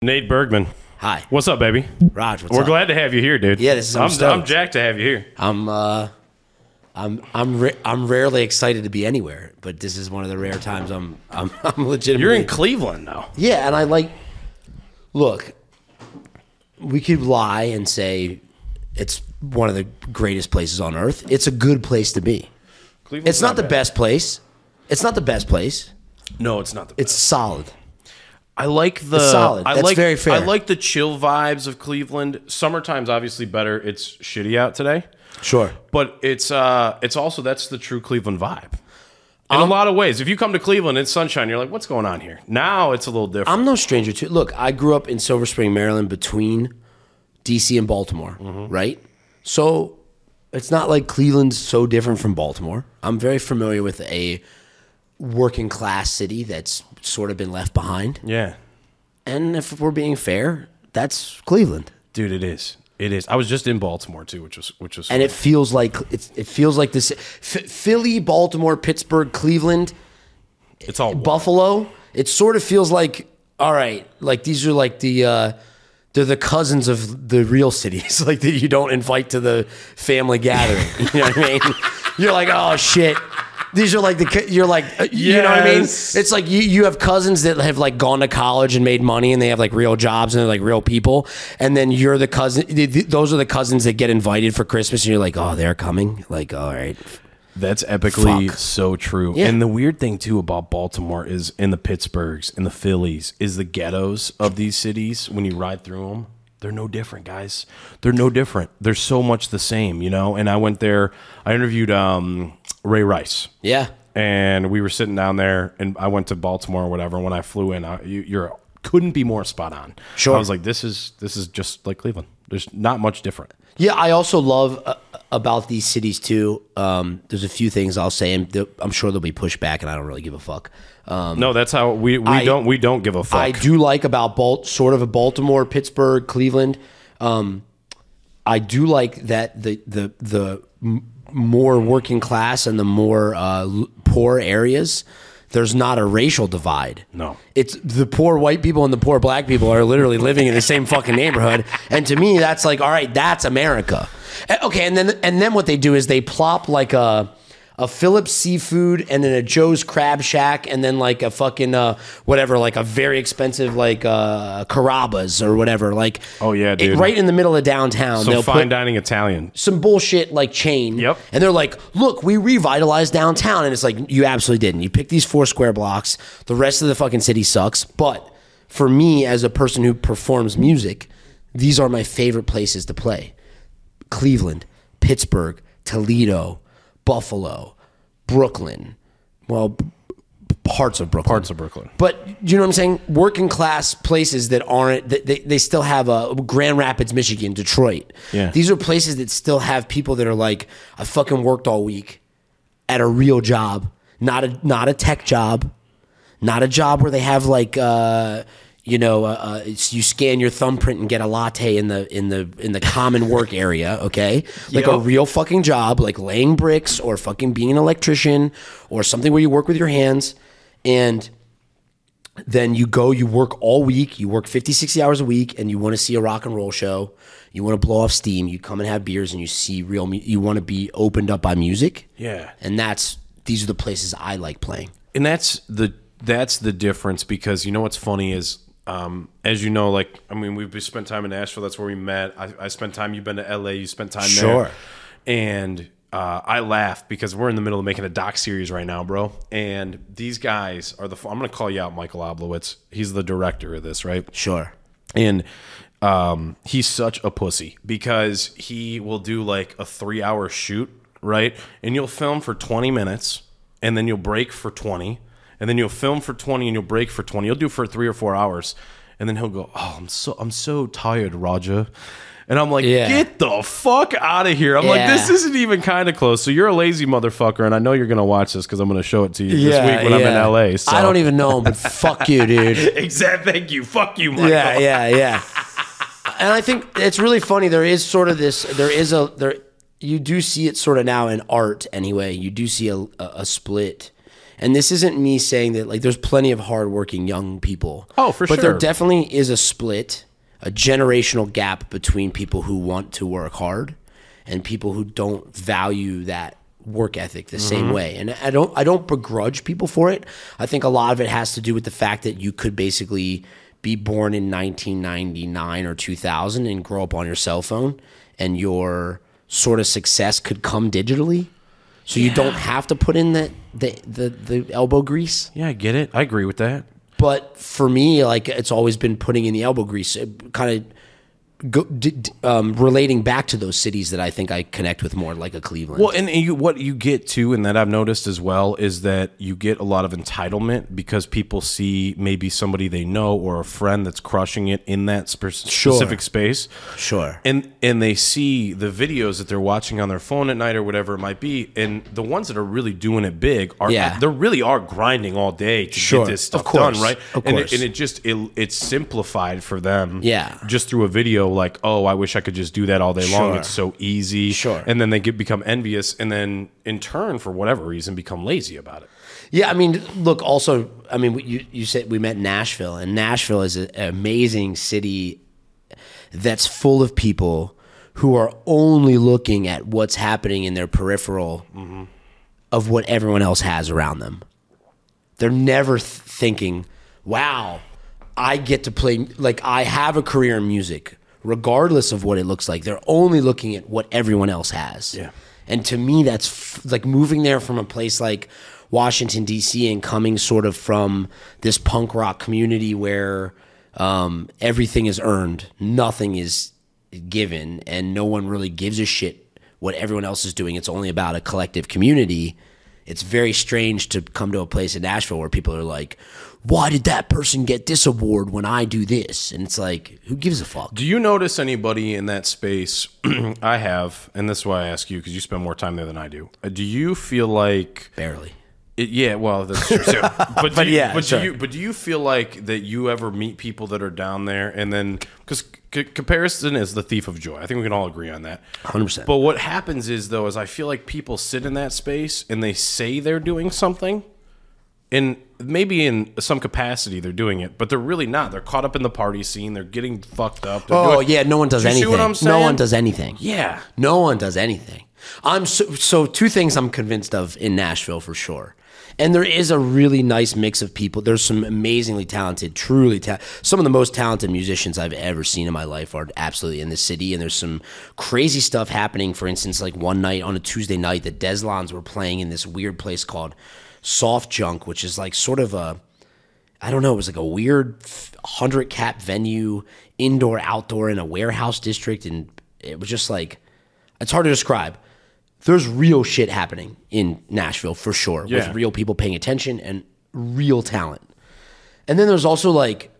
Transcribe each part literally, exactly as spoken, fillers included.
Nate Bergman. Hi. What's up, baby? Raj, what's We're up? glad to have you here, dude. Yeah, this is- I'm I'm, stoked. I'm jacked to have you here. I'm uh, I'm I'm ra- I'm rarely excited to be anywhere, but this is one of the rare times I'm I'm I'm legitimately. You're in Cleveland now. Yeah, and I like. Look, we could lie and say it's one of the greatest places on earth. It's a good place to be. Cleveland's It's not, the bad. best place. It's not the best place. No, it's not the best. It's solid. I like the It's solid. I That's like, very fair. I like the chill vibes of Cleveland. Summertime's obviously better. It's shitty out today. Sure. But it's uh it's also that's the true Cleveland vibe. In Um, a lot of ways. If you come to Cleveland, it's sunshine, you're like, what's going on here? Now it's a little different. I'm no stranger to look. I grew up in Silver Spring, Maryland, between D C and Baltimore, right? So it's not like Cleveland's so different from Baltimore. I'm very familiar with a working class city that's sort of been left behind. yeah. And if we're being fair, that's Cleveland. Dude, it is. It is. I was just in Baltimore too, which was which was And it feels like it's, it feels like this F- Philly, Baltimore, Pittsburgh, Cleveland, it's all one. Buffalo. It sort of feels like, all right, like these are like the uh, they're the cousins of the real cities, like that you don't invite to the family gathering. You know what I mean? You're like, oh shit. These are like the co- you're like uh, you know what I mean? Yes. It's like you you have cousins that have like gone to college and made money and they have like real jobs and they're like real people, and then you're the cousin. th- th- Those are the cousins that get invited for Christmas, and you're like, oh, they're coming. Like, all right. That's epically Fuck. so true. Yeah. And the weird thing too about Baltimore is in the Pittsburghs, in the Phillies, is the ghettos of these cities. When you ride through them, they're no different, guys. They're no different. They're so much the same, you know. And I went there. I interviewed um, Ray Rice. Yeah. And we were sitting down there, and I went to Baltimore or whatever. When I flew in, I, you you're, couldn't be more spot on. Sure. I was like, this is this is just like Cleveland. There's not much different. Yeah, I also love uh, about these cities too. Um, there's a few things I'll say, and th- I'm sure there'll be pushback, and I don't really give a fuck. Um, No, that's how we we I- don't we don't give a fuck. I do like about Balt, sort of a Baltimore, Pittsburgh, Cleveland. Um, I do like that the the the m- more working class and the more uh, l- poor areas. There's not a racial divide. No. It's the poor white people and the poor black people are literally living in the same fucking neighborhood. And to me, that's like, all right, that's America. Eh, Okay, and then and then what they do is they plop like a a Phillips Seafood and then a Joe's Crab Shack and then like a fucking uh, whatever, like a very expensive like uh, Carrabba's or whatever. Like Oh, yeah, it- dude. right in the middle of downtown. Some they'll fine put dining Italian. some bullshit like chain. Yep. And they're like, look, we revitalized downtown. And it's like, you absolutely didn't. You picked these four square blocks. The rest of the fucking city sucks. But for me, as a person who performs music, these are my favorite places to play. Cleveland, Pittsburgh, Toledo, Buffalo, Brooklyn. Well, b- b- parts of Brooklyn. Parts of Brooklyn. But you know what I'm saying? Working class places that aren't, that they, they still have a Grand Rapids, Michigan, Detroit. Yeah. These are places that still have people that are like, I fucking worked all week at a real job, not a not a tech job, not a job where they have like, uh, you know, uh, uh, it's, you scan your thumbprint and get a latte in the in the in the common work area. Okay, like a Yep. real fucking job, like laying bricks or fucking being an electrician or something where you work with your hands. And then you go, you work all week, you work fifty, sixty hours a week, and you want to see a rock and roll show. You want to blow off steam. You come and have beers and you see real, mu- you want to be opened up by music. Yeah. And that's, these are the places I like playing. And that's the that's the difference, because you know what's funny is, um, as you know, like, I mean, we've spent time in Nashville. That's where we met. I, I spent time. You've been to L A. You spent time Sure. there. And uh, I laughed because we're in the middle of making a doc series right now, bro. And these guys are the. I'm going to call you out, Michael Oblowitz. He's the director of this, right? Sure. And um, he's such a pussy because he will do like a three hour shoot, right? And you'll film for twenty minutes and then you'll break for twenty. And then you'll film for twenty and you'll break for twenty. You'll do for three or four hours. And then he'll go, oh, I'm so I'm so tired, Raja. And I'm like, Yeah. get the fuck out of here. I'm like, Yeah. this isn't even kind of close. So you're a lazy motherfucker. And I know you're going to watch this because I'm going to show it to you this week when I'm in L A. So. I don't even know him, but fuck you, dude. Exactly. Thank you. Fuck you, Michael. Yeah, yeah, yeah. And I think it's really funny. There is sort of this. There is a there. You do see it sort of now in art, anyway. You do see a a, a split, and this isn't me saying that, like, there's plenty of hardworking young people. Oh, for but sure. there definitely is a split, a generational gap between people who want to work hard and people who don't value that work ethic the same Mm-hmm. way. And I don't I don't begrudge people for it. I think a lot of it has to do with the fact that you could basically be born in nineteen ninety-nine or two thousand and grow up on your cell phone, and your sort of success could come digitally. So you don't have to put in the, the, the, the elbow grease. Yeah, I get it. I agree with that. But for me, like, it's always been putting in the elbow grease, kind of go, d- d- um, relating back to those cities that I think I connect with more, like a Cleveland. Well, and, and you, what you get too, and that I've noticed as well, is that you get a lot of entitlement because people see maybe somebody they know or a friend that's crushing it in that spe- specific space. Sure. And and they see the videos that they're watching on their phone at night or whatever it might be, and the ones that are really doing it big are Yeah. they really are grinding all day to Sure. get this Of stuff course. done, right? Of and course. it, and it just it, it's simplified for them, Yeah. just through a video. Like, oh, I wish I could just do that all day long. Sure. It's so easy. Sure. And then they get become envious, and then in turn, for whatever reason, become lazy about it. Yeah, I mean, look, also, I mean, you, you said we met in Nashville, and Nashville is a- an amazing city that's full of people who are only looking at what's happening in their peripheral Mm-hmm. of what everyone else has around them. They're never th- thinking, wow, I get to play, like, I have a career in music, regardless of what it looks like. They're only looking at what everyone else has. Yeah. And to me, that's f- like moving there from a place like Washington, D C, and coming sort of from this punk rock community where um, everything is earned, nothing is given, and no one really gives a shit what everyone else is doing. It's only about a collective community. It's very strange to come to a place in Nashville where people are like, why did that person get this award when I do this? And it's like, who gives a fuck? Do you notice anybody in that space? I have, and this is why I ask you, because you spend more time there than I do. Uh, Do you feel like Barely. It, yeah, well, that's true too. But, do But you, yeah, but sure. do you but do you feel like that you ever meet people that are down there and then because c- comparison is the thief of joy. I think we can all agree on that. one hundred percent. But what happens is though is I feel like people sit in that space and they say they're doing something, and maybe in some capacity they're doing it, but they're really not. They're caught up in the party scene. They're getting fucked up. They're Oh doing- yeah, no one does Do you see anything. what I'm No saying? one does anything. Yeah. No one does anything. I'm so, so two things I'm convinced of in Nashville for sure. And there is a really nice mix of people. There's some amazingly talented, truly talented. Some of the most talented musicians I've ever seen in my life are absolutely in the city. And there's some crazy stuff happening. For instance, like one night on a Tuesday night, the Deslons were playing in this weird place called Soft Junk, which is like sort of a, I don't know, it was like a weird hundred cap venue, indoor, outdoor, in a warehouse district. And it was just like, it's hard to describe. There's real shit happening in Nashville for sure, Yeah. with real people paying attention and real talent. And then there's also like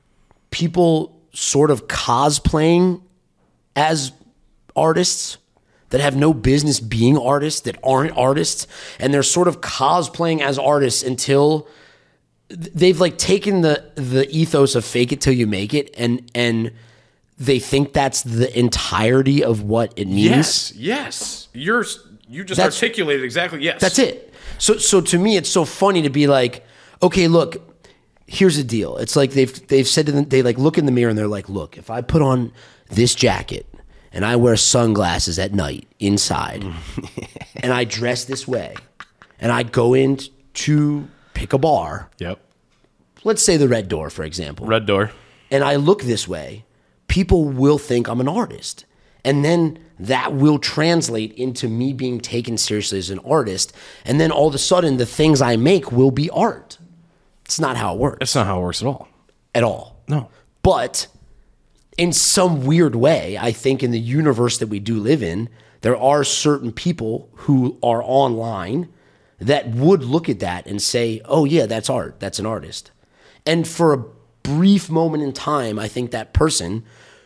people sort of cosplaying as artists that have no business being artists, that aren't artists, and they're sort of cosplaying as artists until they've like taken the the ethos of fake it till you make it, and and they think that's the entirety of what it means. Yes. Yes. You're you just That's- articulated exactly. Yes. That's it. So so to me, it's so funny to be like, okay, look, here's the deal. It's like they've they've said to them, they like look in the mirror and they're like, look, if I put on this jacket and I wear sunglasses at night inside, and I dress this way, and I go in to pick a bar, Yep. let's say the Red Door, for example, Red Door. and I look this way, people will think I'm an artist. And then that will translate into me being taken seriously as an artist. And then all of a sudden, the things I make will be art. It's not how it works That's not how it works at all. at all. No. But in some weird way, I think in the universe that we do live in, there are certain people who are online that would look at that and say, oh, yeah, that's art. That's an artist. And for a brief moment in time, I think that person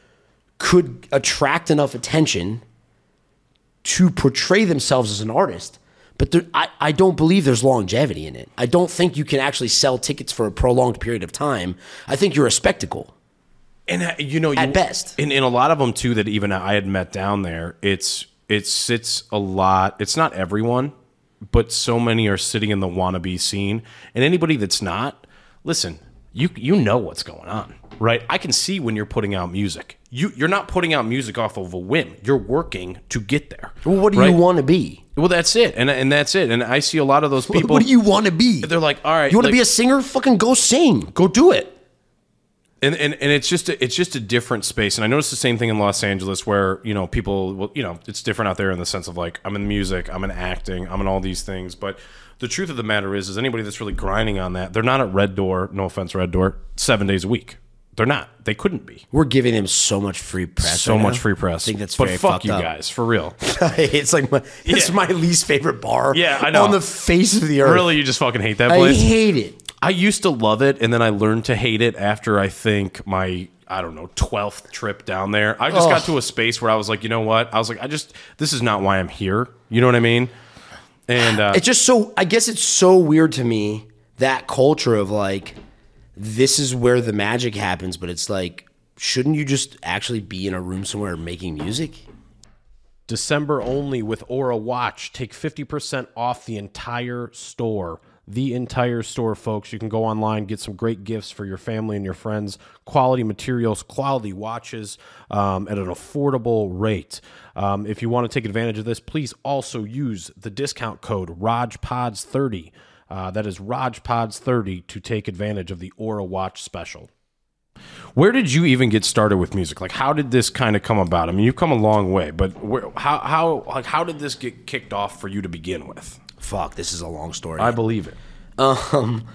could attract enough attention to portray themselves as an artist. But there, I, I don't believe there's longevity in it. I don't think you can actually sell tickets for a prolonged period of time. I think you're a spectacle. And uh, you know, you, At best. in, in a lot of them too that even I had met down there, it's it sits a lot. It's not everyone, but so many are sitting in the wannabe scene. And anybody that's not, listen, you you know what's going on, right? I can see when you're putting out music. You, you're not putting out music off of a whim. You're working to get there. Well, what do right? you want to be? Well, that's it. And and that's it. And I see a lot of those people. What do you want to be? They're like, all right. You want like, to be a singer? Fucking go sing. Go do it. And, and and it's just a, it's just a different space. And I noticed the same thing in Los Angeles where, you know, people, well, you know, it's different out there in the sense of like, I'm in music, I'm in acting, I'm in all these things. But the truth of the matter is, is anybody that's really grinding on that, they're not at Red Door, no offense, Red Door, seven days a week. They're not. They couldn't be. We're giving them so much free press. So right much now. free press. I think that's but very fuck fucked you up. guys, for real. It's like my, it's Yeah. my least favorite bar. Yeah, I know. On the face of the earth. Really, you just fucking hate that I place? hate it. I used to love it, and then I learned to hate it after I think my, I don't know, twelfth trip down there. I just Ugh. got to a space where I was like, you know what? I was like, I just, this is not why I'm here. You know what I mean? And uh, It's just so, I guess it's so weird to me, that culture of like, this is where the magic happens, but it's like, shouldn't you just actually be in a room somewhere making music? December only with Aura Watch. Take fifty percent off the entire store. The entire store, folks. You can go online, get some great gifts for your family and your friends. Quality materials, quality watches um, at an affordable rate. Um, if you want to take advantage of this, please also use the discount code ROJPODS thirty. Uh, that is ROJPODS thirty to take advantage of the Aura Watch special. where did you even get started with music? Like, how did this kind of come about? I mean, you've come a long way, but where, how, how, like, how did this get kicked off for you to begin with? Fuck, this is a long story. I believe it. Um,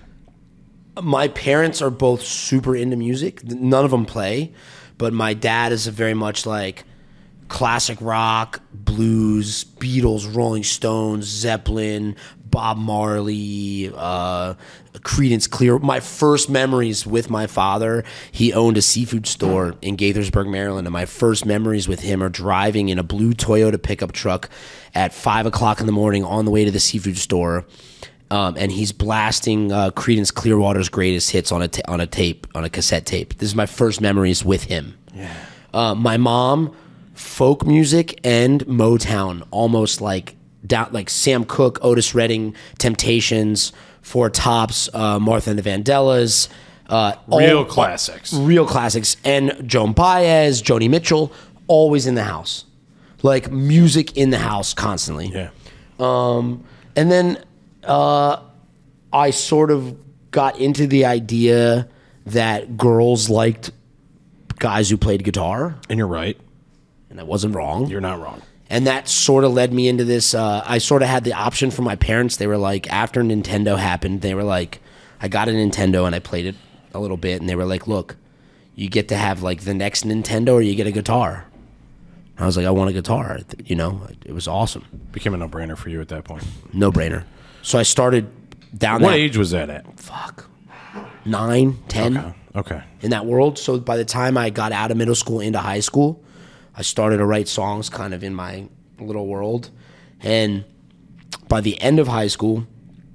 my parents are both super into music. None of them play, but my dad is a very much like classic rock, blues, Beatles, Rolling Stones, Zeppelin, Bob Marley, uh, Creedence Clear. My first memories with my father, he owned a seafood store in Gaithersburg, Maryland, and my first memories with him are driving in a blue Toyota pickup truck at five o'clock in the morning on the way to the seafood store. Um, and he's blasting uh, Creedence Clearwater's greatest hits on a ta- on a tape, on a cassette tape. This is my first memories with him. Yeah. Uh, my mom, folk music and Motown, almost like down, like Sam Cooke, Otis Redding, Temptations, Four Tops, uh, Martha and the Vandellas. Uh, Real all, classics. Real classics. And Joan Baez, Joni Mitchell, always in the house. Like music in the house constantly. Yeah. Um, and then... Uh, I sort of got into the idea that girls liked guys who played guitar, And you're right. and I wasn't wrong. You're not wrong. And that sort of led me into this. Uh, I sort of had the option from my parents. They were like, after Nintendo happened, they were like, I got a Nintendo and I played it a little bit, and they were like, look, you get to have like the next Nintendo or you get a guitar. I was like, I want a guitar. You know, it was awesome. Became a no-brainer for you at that point. No brainer. So I started down What that. age was that at? Fuck. Nine, ten. Okay. Okay. In that world. So by the time I got out of middle school into high school, I started to write songs kind of in my little world. And by the end of high school,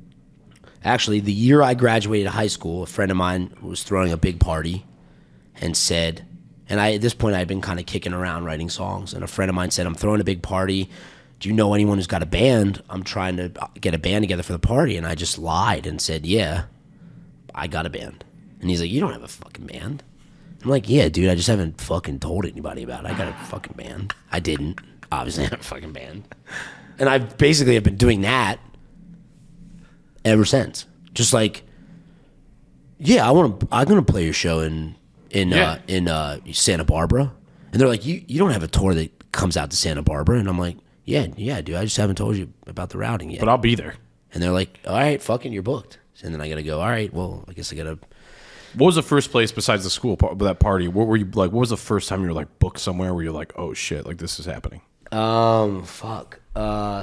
actually the year I graduated high school, a friend of mine was throwing a big party and said, and I at this point I had been kind of kicking around writing songs, and a friend of mine said, I'm throwing a big party. Do you know anyone who's got a band? I'm trying to get a band together for the party. And I just lied and said, yeah, I got a band. And he's like, you don't have a fucking band. I'm like, yeah, dude, I just haven't fucking told anybody about it. I got a fucking band. I didn't. Obviously, I have a fucking band. And I basically have been doing that ever since. Just like, yeah, I want to. I'm gonna play your show in in Yeah. uh, in uh, Santa Barbara. And they're like, you you don't have a tour that comes out to Santa Barbara. And I'm like, yeah, yeah, dude, I just haven't told you about the routing yet. But I'll be there. And they're like, all right, fucking, you're booked. And then I got to go, all right, well, I guess I got to. What was the first place besides the school par- that party? What were you like? What was the first time you were like booked somewhere where you're like, oh shit, like this is happening? Um, fuck. Uh,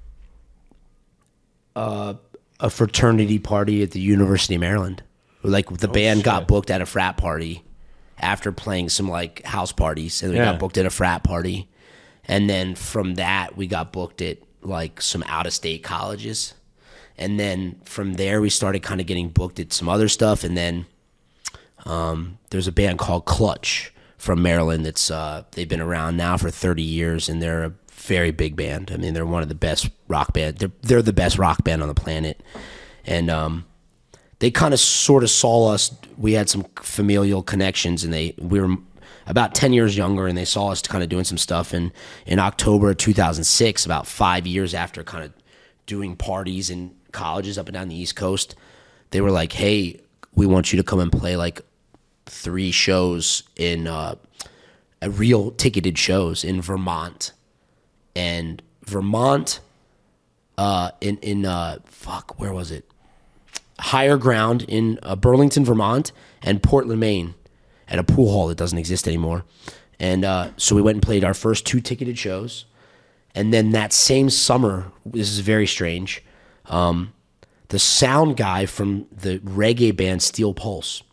uh, a fraternity party at the University of Maryland. Like the band shit. got booked at a frat party after playing some like house parties. And we Yeah. got booked at a frat party. And then from that, we got booked at like some out of state colleges. And then from there, we started kind of getting booked at some other stuff. And then um, there's a band called Clutch from Maryland that's uh, they've been around now for thirty years, and they're a very big band. I mean, they're one of the best rock band. They're they're the best rock band on the planet, and um, they kind of sort of saw us. We had some familial connections, and they we were about ten years younger, and they saw us kind of doing some stuff. And in October of two thousand six, about five years after kind of doing parties in colleges up and down the East Coast, they were like, "Hey, we want you to come and play like three shows in uh, a real ticketed shows in Vermont." And Vermont, uh, in in uh, fuck, where was it? Higher Ground in uh, Burlington, Vermont, and Portland, Maine, at a pool hall that doesn't exist anymore. And uh, so we went and played our first two ticketed shows. And then that same summer, this is very strange, um, the sound guy from the reggae band Steel Pulse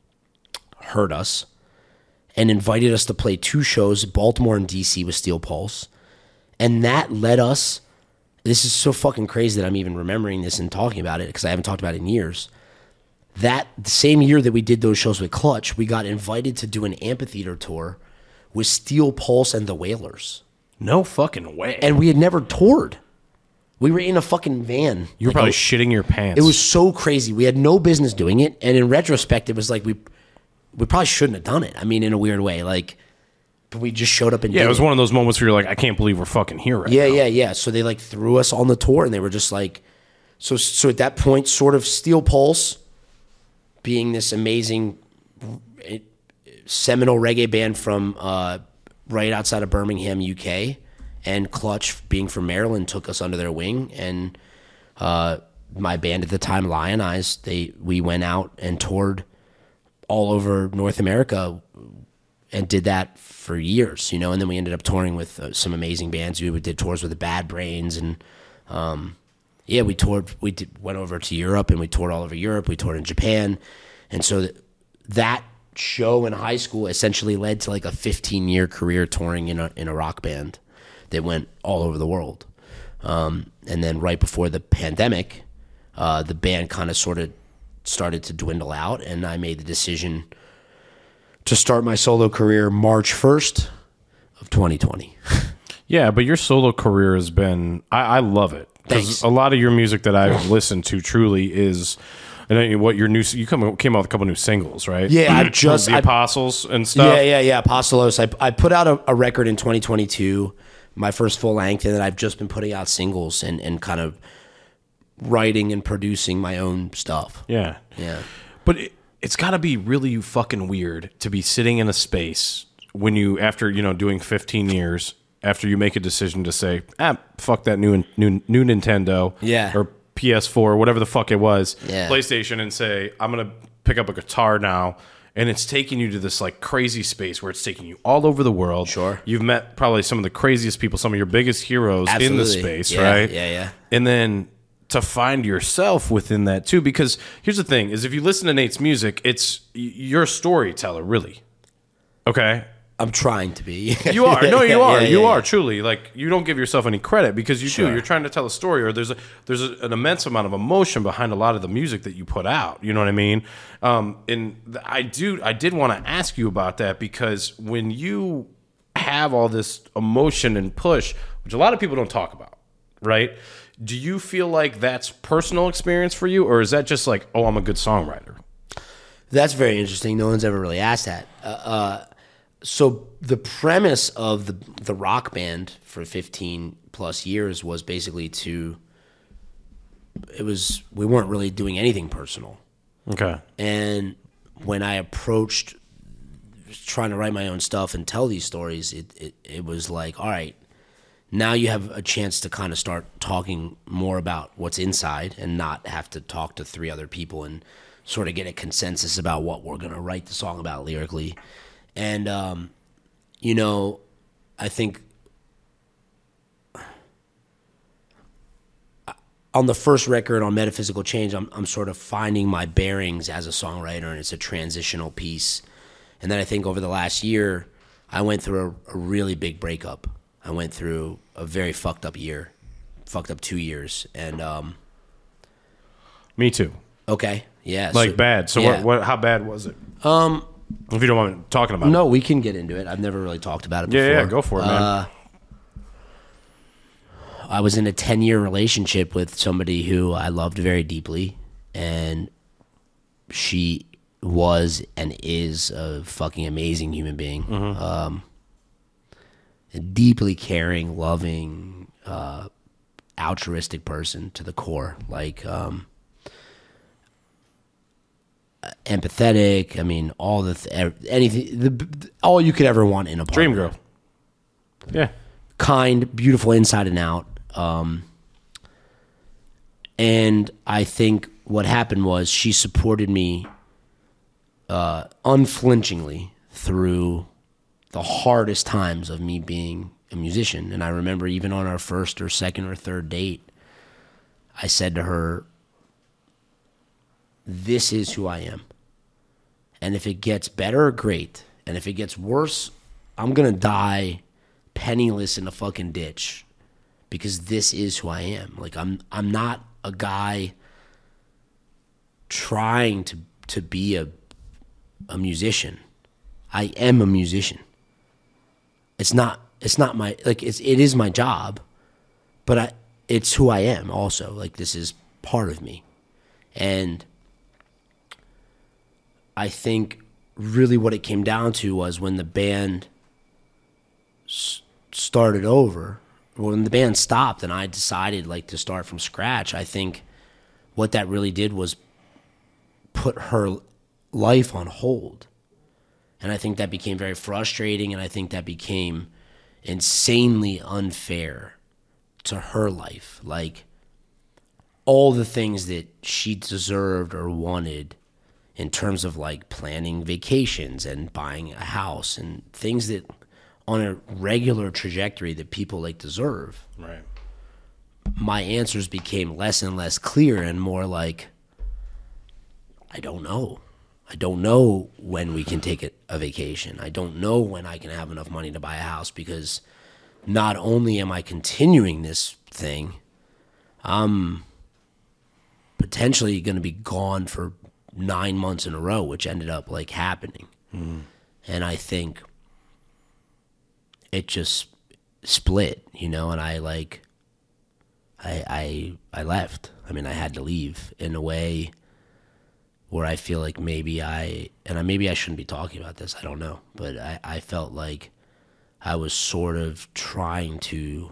heard us and invited us to play two shows, Baltimore and D C with Steel Pulse. And that led us, this is so fucking crazy that I'm even remembering this and talking about it because I haven't talked about it in years. That the same year that we did those shows with Clutch, we got invited to do an amphitheater tour with Steel Pulse and the Wailers. No fucking way. And we had never toured. We were in a fucking van. You were Like, probably a- shitting your pants. It was so crazy. We had no business doing it. And in retrospect, it was like we we probably shouldn't have done it. I mean, in a weird way. Like, but we just showed up and yeah, did it was one of those moments where you're like, I can't believe we're fucking here right Yeah, now. yeah, yeah. So they like threw us on the tour, and they were just like, so so at that point, sort of Steel Pulse, being this amazing eh, seminal reggae band from uh, right outside of Birmingham, U K, and Clutch being from Maryland, took us under their wing, and uh, my band at the time, Lionize, they we went out and toured all over North America and did that for years, you know, and then we ended up touring with uh, some amazing bands. We did tours with the Bad Brains, and um, yeah, we toured. We did, went over to Europe, and we toured all over Europe. We toured in Japan, and so th- that show in high school essentially led to like a fifteen year career touring in a in a rock band that went all over the world. Um, and then right before the pandemic, uh, the band kind of sort of started to dwindle out, and I made the decision to start my solo career March first of twenty twenty. Yeah, but your solo career has been, I, I love it. Thanks. Because a lot of your music that I've listened to truly is, and I mean, what your new, you come, came out with a couple new singles, right? Yeah, I've just- The I- Apostles and stuff. Yeah, yeah, yeah. Apostolos. I, I put out a, a record in twenty twenty-two, my first full length, and then I've just been putting out singles and, and kind of writing and producing my own stuff. Yeah. Yeah. But it, it's got to be really fucking weird to be sitting in a space when you, after, you know, doing fifteen years, after you make a decision to say, ah, fuck that new new, new Nintendo. Yeah. Or P S four, or whatever the fuck it was, Yeah. PlayStation, and say, I'm going to pick up a guitar now. And it's taking you to this like crazy space where it's taking you all over the world. Sure. You've met probably some of the craziest people, some of your biggest heroes in the Absolutely. space, Yeah, right? yeah, yeah. And then to find yourself within that too, because here's the thing: is if you listen to Nate's music, it's you're a storyteller, really. Okay, I'm trying to be. you are. No, you Yeah, are. yeah, you yeah, are yeah. truly. Like, you don't give yourself any credit because you Sure. do. You're trying to tell a story, or there's a there's a, an immense amount of emotion behind a lot of the music that you put out. You know what I mean? Um, and th- I do. I did want to ask you about that because when you have all this emotion and push, which a lot of people don't talk about, right? Do you feel like that's personal experience for you, or is that just like, oh, I'm a good songwriter? That's very interesting. No one's ever really asked that. Uh, uh, so the premise of the the rock band for fifteen plus years was basically to. It was we weren't really doing anything personal, Okay. and when I approached trying to write my own stuff and tell these stories, it it, it was like, all right, now you have a chance to kind of start talking more about what's inside and not have to talk to three other people and sort of get a consensus about what we're going to write the song about lyrically. And, um, you know, I think on the first record on Metaphysical Change, I'm, I'm sort of finding my bearings as a songwriter, and it's a transitional piece. And then I think over the last year, I went through a, a really big breakup. I went through a very fucked up year, fucked up two years. And, um, Me too. okay, yeah. Like so- bad. So yeah. what? What? How bad was it? Um, if you don't mind talking about it. No, we can get into it. I've never really talked about it Yeah, before. yeah, go for it, man. Uh, I was in a ten-year relationship with somebody who I loved very deeply, and she was and is a fucking amazing human being. Mm-hmm. Um, a deeply caring, loving, uh, altruistic person to the core. Like, um, empathetic. I mean, all the th- anything, the, all you could ever want in a partner. Dream girl. Yeah. Kind, beautiful inside and out. Um, and I think what happened was she supported me uh, unflinchingly through the hardest times of me being a musician. And I remember even on our first or second or third date, I said to her, this is who I am. And if it gets better, great. And if it gets worse, I'm going to die penniless in a fucking ditch, because this is who I am. Like, I'm I'm not a guy trying to to be a a musician. I am a musician. It's not it's not my like it's it is my job, but I it's who I am also. Like, this is part of me. And I think really what it came down to was when the band s- started over, when the band stopped and I decided like to start from scratch, I think what that really did was put her life on hold. And I think that became very frustrating, and I think that became insanely unfair to her life. Like, all the things that she deserved or wanted in terms of like planning vacations and buying a house and things that on a regular trajectory that people like deserve. Right. My answers became less and less clear and more like, I don't know. I don't know when we can take a, a vacation. I don't know when I can have enough money to buy a house, because not only am I continuing this thing, I'm potentially going to be gone for nine months in a row, which ended up like happening. Mm. And I think it just split, you know, and I like, I, I, I left. I mean, I had to leave in a way where I feel like maybe I, and I, maybe I shouldn't be talking about this, I don't know, but I, I felt like I was sort of trying to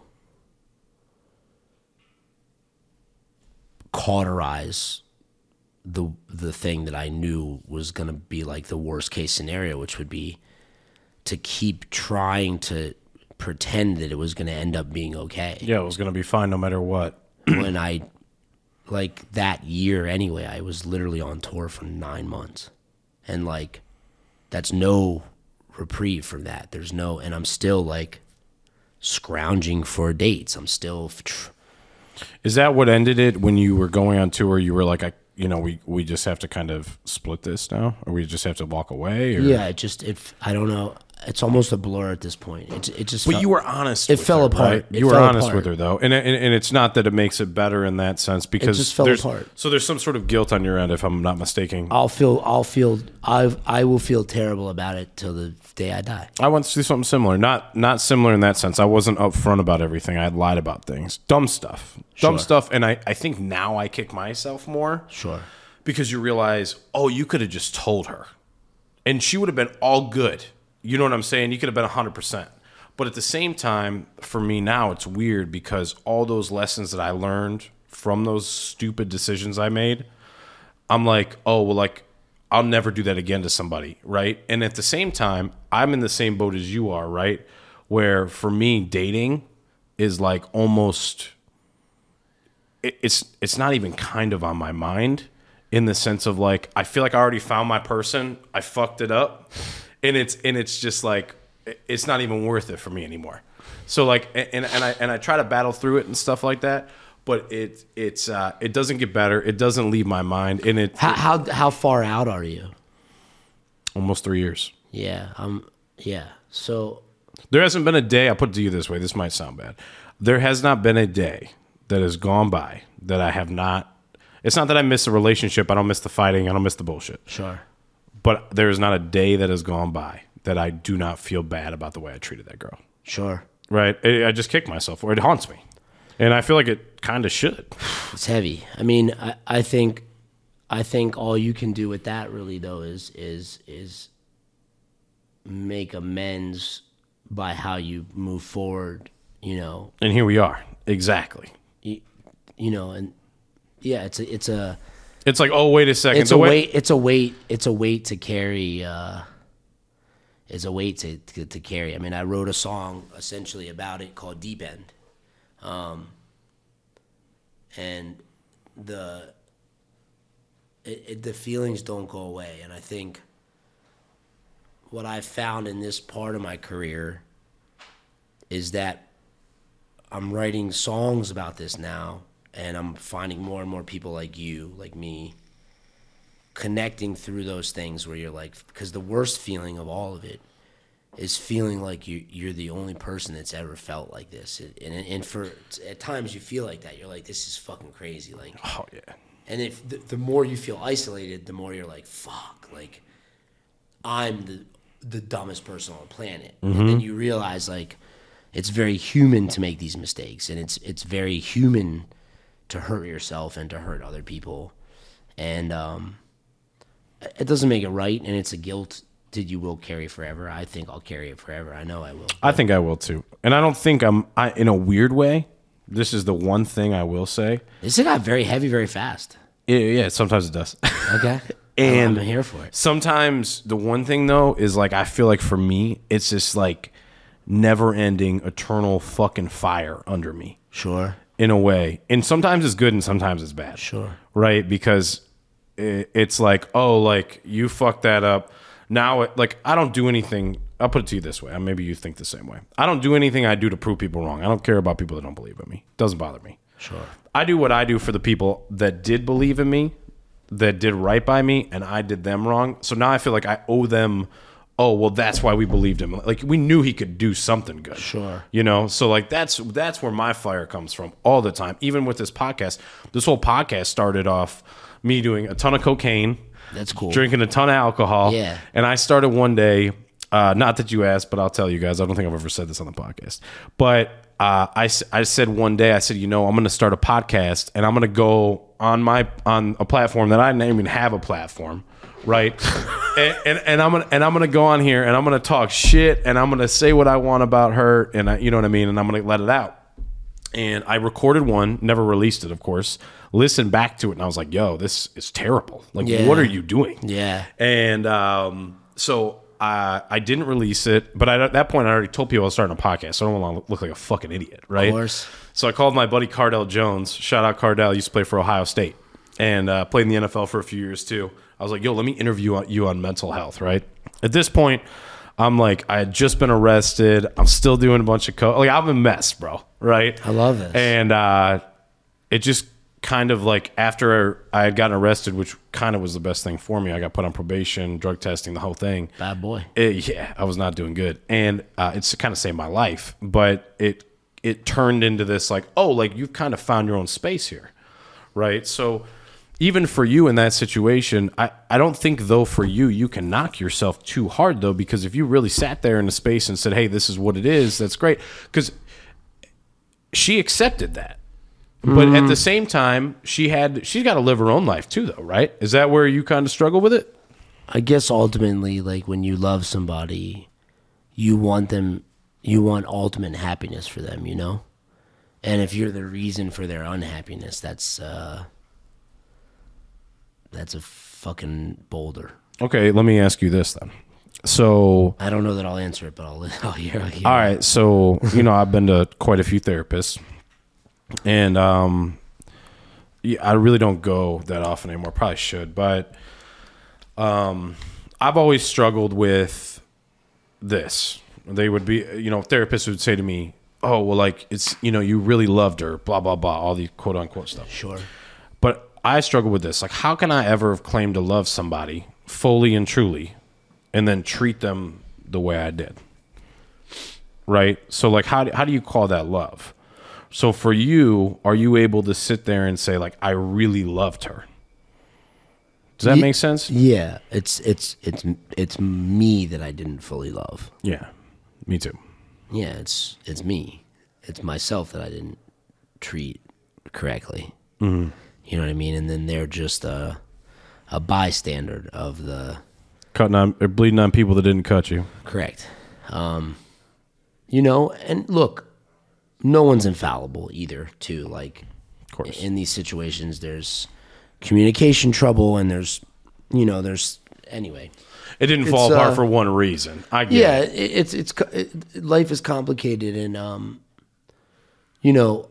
cauterize the the thing that I knew was going to be like the worst case scenario, which would be to keep trying to pretend that it was going to end up being okay. Yeah, it was going to be fine no matter what. When I, like that year anyway, I was literally on tour for nine months. And like, that's no reprieve from that. There's no, and I'm still like scrounging for dates. I'm still. Tr- Is that what ended it when you were going on tour? You were like, I, you know, we, we just have to kind of split this now, or we just have to walk away? Or? Yeah, it just, it, I don't know. It's almost a blur at this point. It, it just. But felt, you were honest. It with fell her, apart. Right? It you were fell honest apart. with her though, and, and and it's not that it makes it better in that sense, because It just fell there's, apart. So there's some sort of guilt on your end, if I'm not mistaken. I'll feel. I'll feel. I. I will feel terrible about it till the day I die. I want to do something similar. Not not similar in that sense. I wasn't upfront about everything. I lied about things. Dumb stuff. Dumb Sure. stuff. And I, I think now I kick myself more. Sure. Because you realize, oh, you could have just told her. And she would have been all good. You know what I'm saying? You could have been one hundred percent. But at the same time, for me now, it's weird because all those lessons that I learned from those stupid decisions I made, I'm like, oh, well, like, I'll never do that again to somebody, right? And at the same time, I'm in the same boat as you are, right? Where for me, dating is like almost, it, it's it's not even kind of on my mind, in the sense of like, I feel like I already found my person, I fucked it up, and it's and it's just like, it's not even worth it for me anymore. So like, and and I and I try to battle through it and stuff like that, but it it's uh, it doesn't get better. It doesn't leave my mind, and it How how how far out are you? almost three years. Yeah. Um. Yeah. So. There hasn't been a day. I'll put it to you this way. This might sound bad. There has not been a day that has gone by that I have not. It's not that I miss a relationship. I don't miss the fighting. I don't miss the bullshit. Sure. But there is not a day that has gone by that I do not feel bad about the way I treated that girl. Sure. Right? I I just kick myself, or it haunts me. And I feel like it kind of should. It's heavy. I mean, I, I think, I think all you can do with that really though is is is make amends by how you move forward. You know, And here we are. Exactly. you, you know, and yeah, it's a it's a It's like, oh, wait a second. it's The a way- weight it's a weight it's a weight to carry. Uh, is a weight to, to to carry. I mean, I wrote a song essentially about it called Deep End, um, and the it, it, the feelings don't go away. And I think what I've found in this part of my career is that I'm writing songs about this now, and I'm finding more and more people like you, like me, connecting through those things where you're like, because the worst feeling of all of it is feeling like you, you're the only person that's ever felt like this. And, and for at times you feel like that. You're like, this is fucking crazy. Like, Oh, yeah. and if the, the more you feel isolated, the more you're like, fuck, like I'm the the dumbest person on the planet. Mm-hmm. And then you realize like it's very human to make these mistakes, and it's it's very human to hurt yourself and to hurt other people. And um, it doesn't make it right, and it's a guilt that you will carry forever. I think I'll carry it forever. I know I will. I think I will too. And I don't think I'm, I, in a weird way, this is the one thing I will say. This got very heavy very fast. Yeah, yeah sometimes it does. Okay. And I'm here for it. Sometimes the one thing though is like, I feel like for me, it's just like never ending eternal fucking fire under me Sure. in a way. And sometimes it's good and sometimes it's bad. Sure. Right? Because it, it's like, oh, like you fucked that up. Now, it, like, I don't do anything. I'll put it to you this way. Maybe you think the same way. I don't do anything I do to prove people wrong. I don't care about people that don't believe in me. It doesn't bother me. Sure. I do what I do for the people that did believe in me, that did right by me, and I did them wrong. So now I feel like I owe them, oh, well, that's why we believed him. Like, we knew he could do something good. Sure. You know? So, like, that's that's where my fire comes from all the time. Even with this podcast. This whole podcast started off me doing a ton of cocaine. That's cool. Drinking a ton of alcohol. Yeah. And I started one day, uh, not that you asked, but I'll tell you guys. I don't think I've ever said this on the podcast. But uh, I, I said one day, I said, you know, I'm going to start a podcast, and I'm going to go on my on a platform that I didn't even have a platform, right? and, and and I'm gonna and I'm gonna go on here, and I'm gonna talk shit, and I'm gonna say what I want about her, and I, you know what I mean, and I'm gonna let it out. And I recorded one, never released it, of course. Listened back to it, and I was like, yo, this is terrible. Like, Yeah. what are you doing? Yeah. And um, so uh, I didn't release it, but I, at that point, I already told people I was starting a podcast, so I don't want to look like a fucking idiot, right? Of course. So I called my buddy Cardell Jones. Shout out Cardell. Used to play for Ohio State and uh, played in the N F L for a few years, too. I was like, yo, let me interview you on mental health, right? At this point, I'm like, I had just been arrested. I'm still doing a bunch of co- like I'm a mess, bro. Right? I love this. And uh, it just kind of like after I had gotten arrested, which kind of was the best thing for me. I got put on probation, drug testing, the whole thing. Bad boy. It, yeah, I was not doing good, and uh, it's kind of saved my life. But it it turned into this like, oh, like you've kind of found your own space here, right? So even for you in that situation, I, I don't think, though, for you, you can knock yourself too hard, though, because if you really sat there in a space and said, hey, this is what it is, that's great. Because she accepted that. But Mm-hmm. at the same time, she had, she's got to live her own life, too, though, right? Is that where you kind of struggle with it? I guess ultimately, like when you love somebody, you want them, you want ultimate happiness for them, you know? And if you're the reason for their unhappiness, that's, uh, that's a fucking boulder. Okay, let me ask you this, then. So, I don't know that I'll answer it, but I'll, I'll hear, I'll hear all right, so, you know, I've been to quite a few therapists, and um, yeah, I really don't go that often anymore. Probably should, but um, I've always struggled with this. They would be, you know, therapists would say to me, oh, well, like, it's, you know, you really loved her, blah, blah, blah, all the quote-unquote stuff. Sure. But I struggle with this. Like, how can I ever have claimed to love somebody fully and truly and then treat them the way I did? Right? So, like, how do, how do you call that love? So for you, are you able to sit there and say, like, I really loved her? Does that Ye- make sense? Yeah, it's it's it's it's me that I didn't fully love. Yeah, me too. Yeah, it's it's me. It's myself that I didn't treat correctly. Mm-hmm. You know what I mean? And then they're just a, a bystander of the... Cutting on, or bleeding on people that didn't cut you. Correct. Um, you know, and look, no one's infallible either, too. Like, of course. In these situations, there's communication trouble and there's, you know, there's... Anyway. It didn't fall It's, apart uh, for one reason. I get Yeah, it. it, it's it's co- it, life is complicated, and um, you know,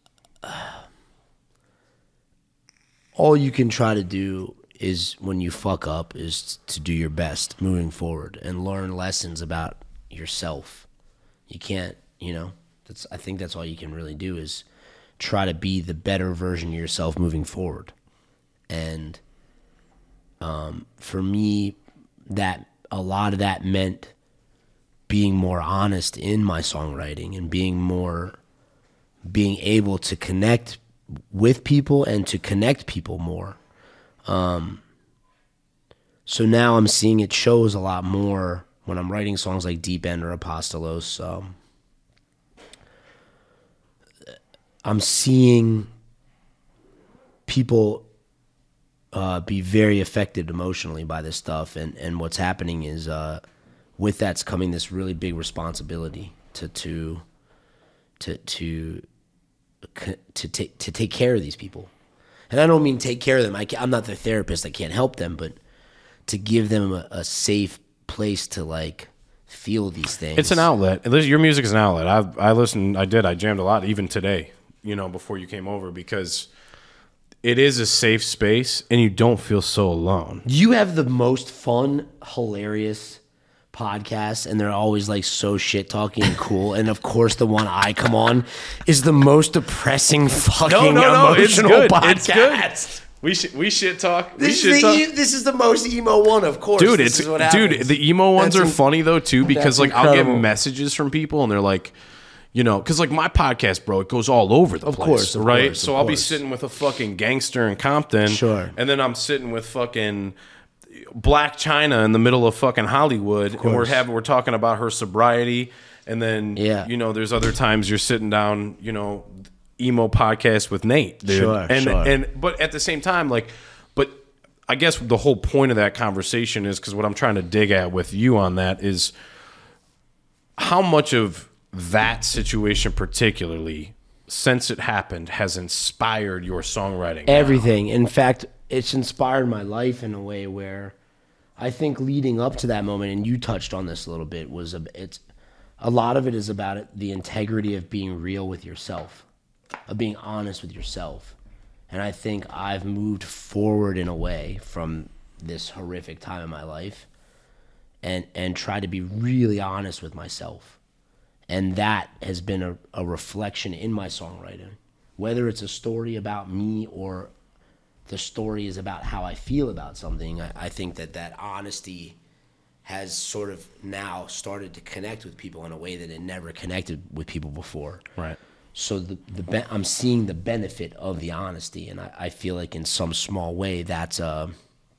all you can try to do is when you fuck up is to do your best moving forward and learn lessons about yourself. You can't, you know, that's I think that's all you can really do is try to be the better version of yourself moving forward. And um, for me, that a lot of that meant being more honest in my songwriting and being more being able to connect with people and to connect people more. Um, so now I'm seeing it shows a lot more when I'm writing songs like Deep End or Apostolos. Um, I'm seeing people uh, be very affected emotionally by this stuff, and, and what's happening is uh, with that's coming this really big responsibility to to to to to take to take care of these people. And I don't mean take care of them. I can, I'm not their therapist. I can't help them, but to give them a, a safe place to like feel these things. It's an outlet. Your music is an outlet. I I listened. I did. I jammed a lot, even today. You know, before you came over, because it is a safe space, and you don't feel so alone. You have the most fun, hilarious podcasts, and they're always like so shit talking and cool. And of course, the one I come on is the most depressing, fucking emotional podcast. It's good. We sh- we shit talk. We This shit is, talk. the, e- this is the most emo one, of course. Dude, This it's is what dude. happens. The emo ones That's are in- funny though too, because that's like I'll get incredible. messages from people, and they're like, you know, because like my podcast, bro, it goes all over the Of place, course, of right? course, so of I'll be course. sitting with a fucking gangster in Compton, Sure. and then I'm sitting with fucking Black China in the middle of fucking Hollywood, and we're course. having we're talking about her sobriety, and then Yeah. you know, there's other times you're sitting down, you know, emo podcast with Nate, dude, Sure, and sure. and but at the same time, like, but I guess the whole point of that conversation is because what I'm trying to dig at with you on that is how much of that situation particularly, since it happened, has inspired your songwriting now? Everything. In fact, it's inspired my life in a way where I think leading up to that moment, and you touched on this a little bit, was a, it's a lot of it is about it, the integrity of being real with yourself, of being honest with yourself. And I think I've moved forward in a way from this horrific time in my life and, and try to be really honest with myself. And that has been a, a reflection in my songwriting. Whether it's a story about me or the story is about how I feel about something, I, I think that that honesty has sort of now started to connect with people in a way that it never connected with people before. Right. So the the be- I'm seeing the benefit of the honesty, and I, I feel like in some small way that's uh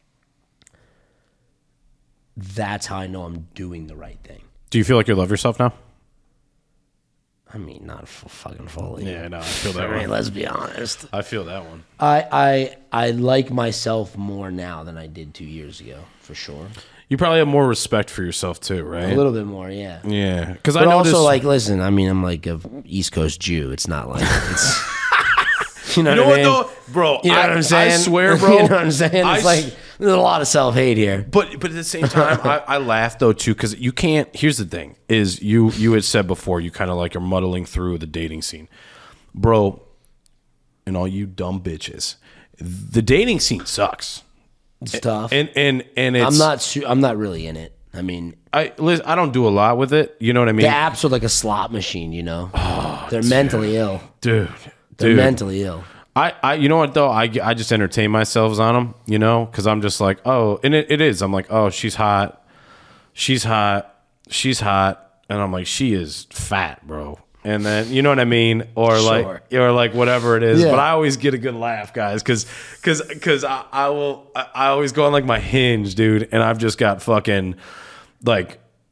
that's how I know I'm doing the right thing. Do you feel like you love yourself now? I mean, not f- fucking fully. Yeah, no, I feel that I mean, one. let's be honest. I feel that one. I, I I like myself more now than I did two years ago, for sure. You probably have more respect for yourself too, right? A little bit more, yeah. Yeah, because I But noticed. also, like, listen, I mean, I'm like a East Coast Jew. It's not like it's. You know, you know what, what I mean? though, bro? You know I, what I'm saying? I swear, bro. You know what I'm saying? It's I s- like there's a lot of self hate here. But but at the same time, I, I laugh though too, because you can't. Here's the thing: is you you had said before, you kind of like are muddling through the dating scene, bro. And all you dumb bitches, the dating scene sucks. It's tough. And and and it's I'm not. Su- I'm not really in it. I mean, I Liz, I don't do a lot with it. You know what I mean, the apps are like a slot machine. You know, they're mentally ill. dude? They're Dude, mentally ill. I, I, you know what though? I, I just entertain myself on them, you know, because I'm just like, oh, and it, it is. I'm like, oh, she's hot, she's hot, she's hot, and I'm like, she is fat, bro. And then you know what I mean, or Sure. like, or like whatever it is. Yeah. But I always get a good laugh, guys, because because because I, I will I, I always go on like my Hinge, dude, and I've just got fucking like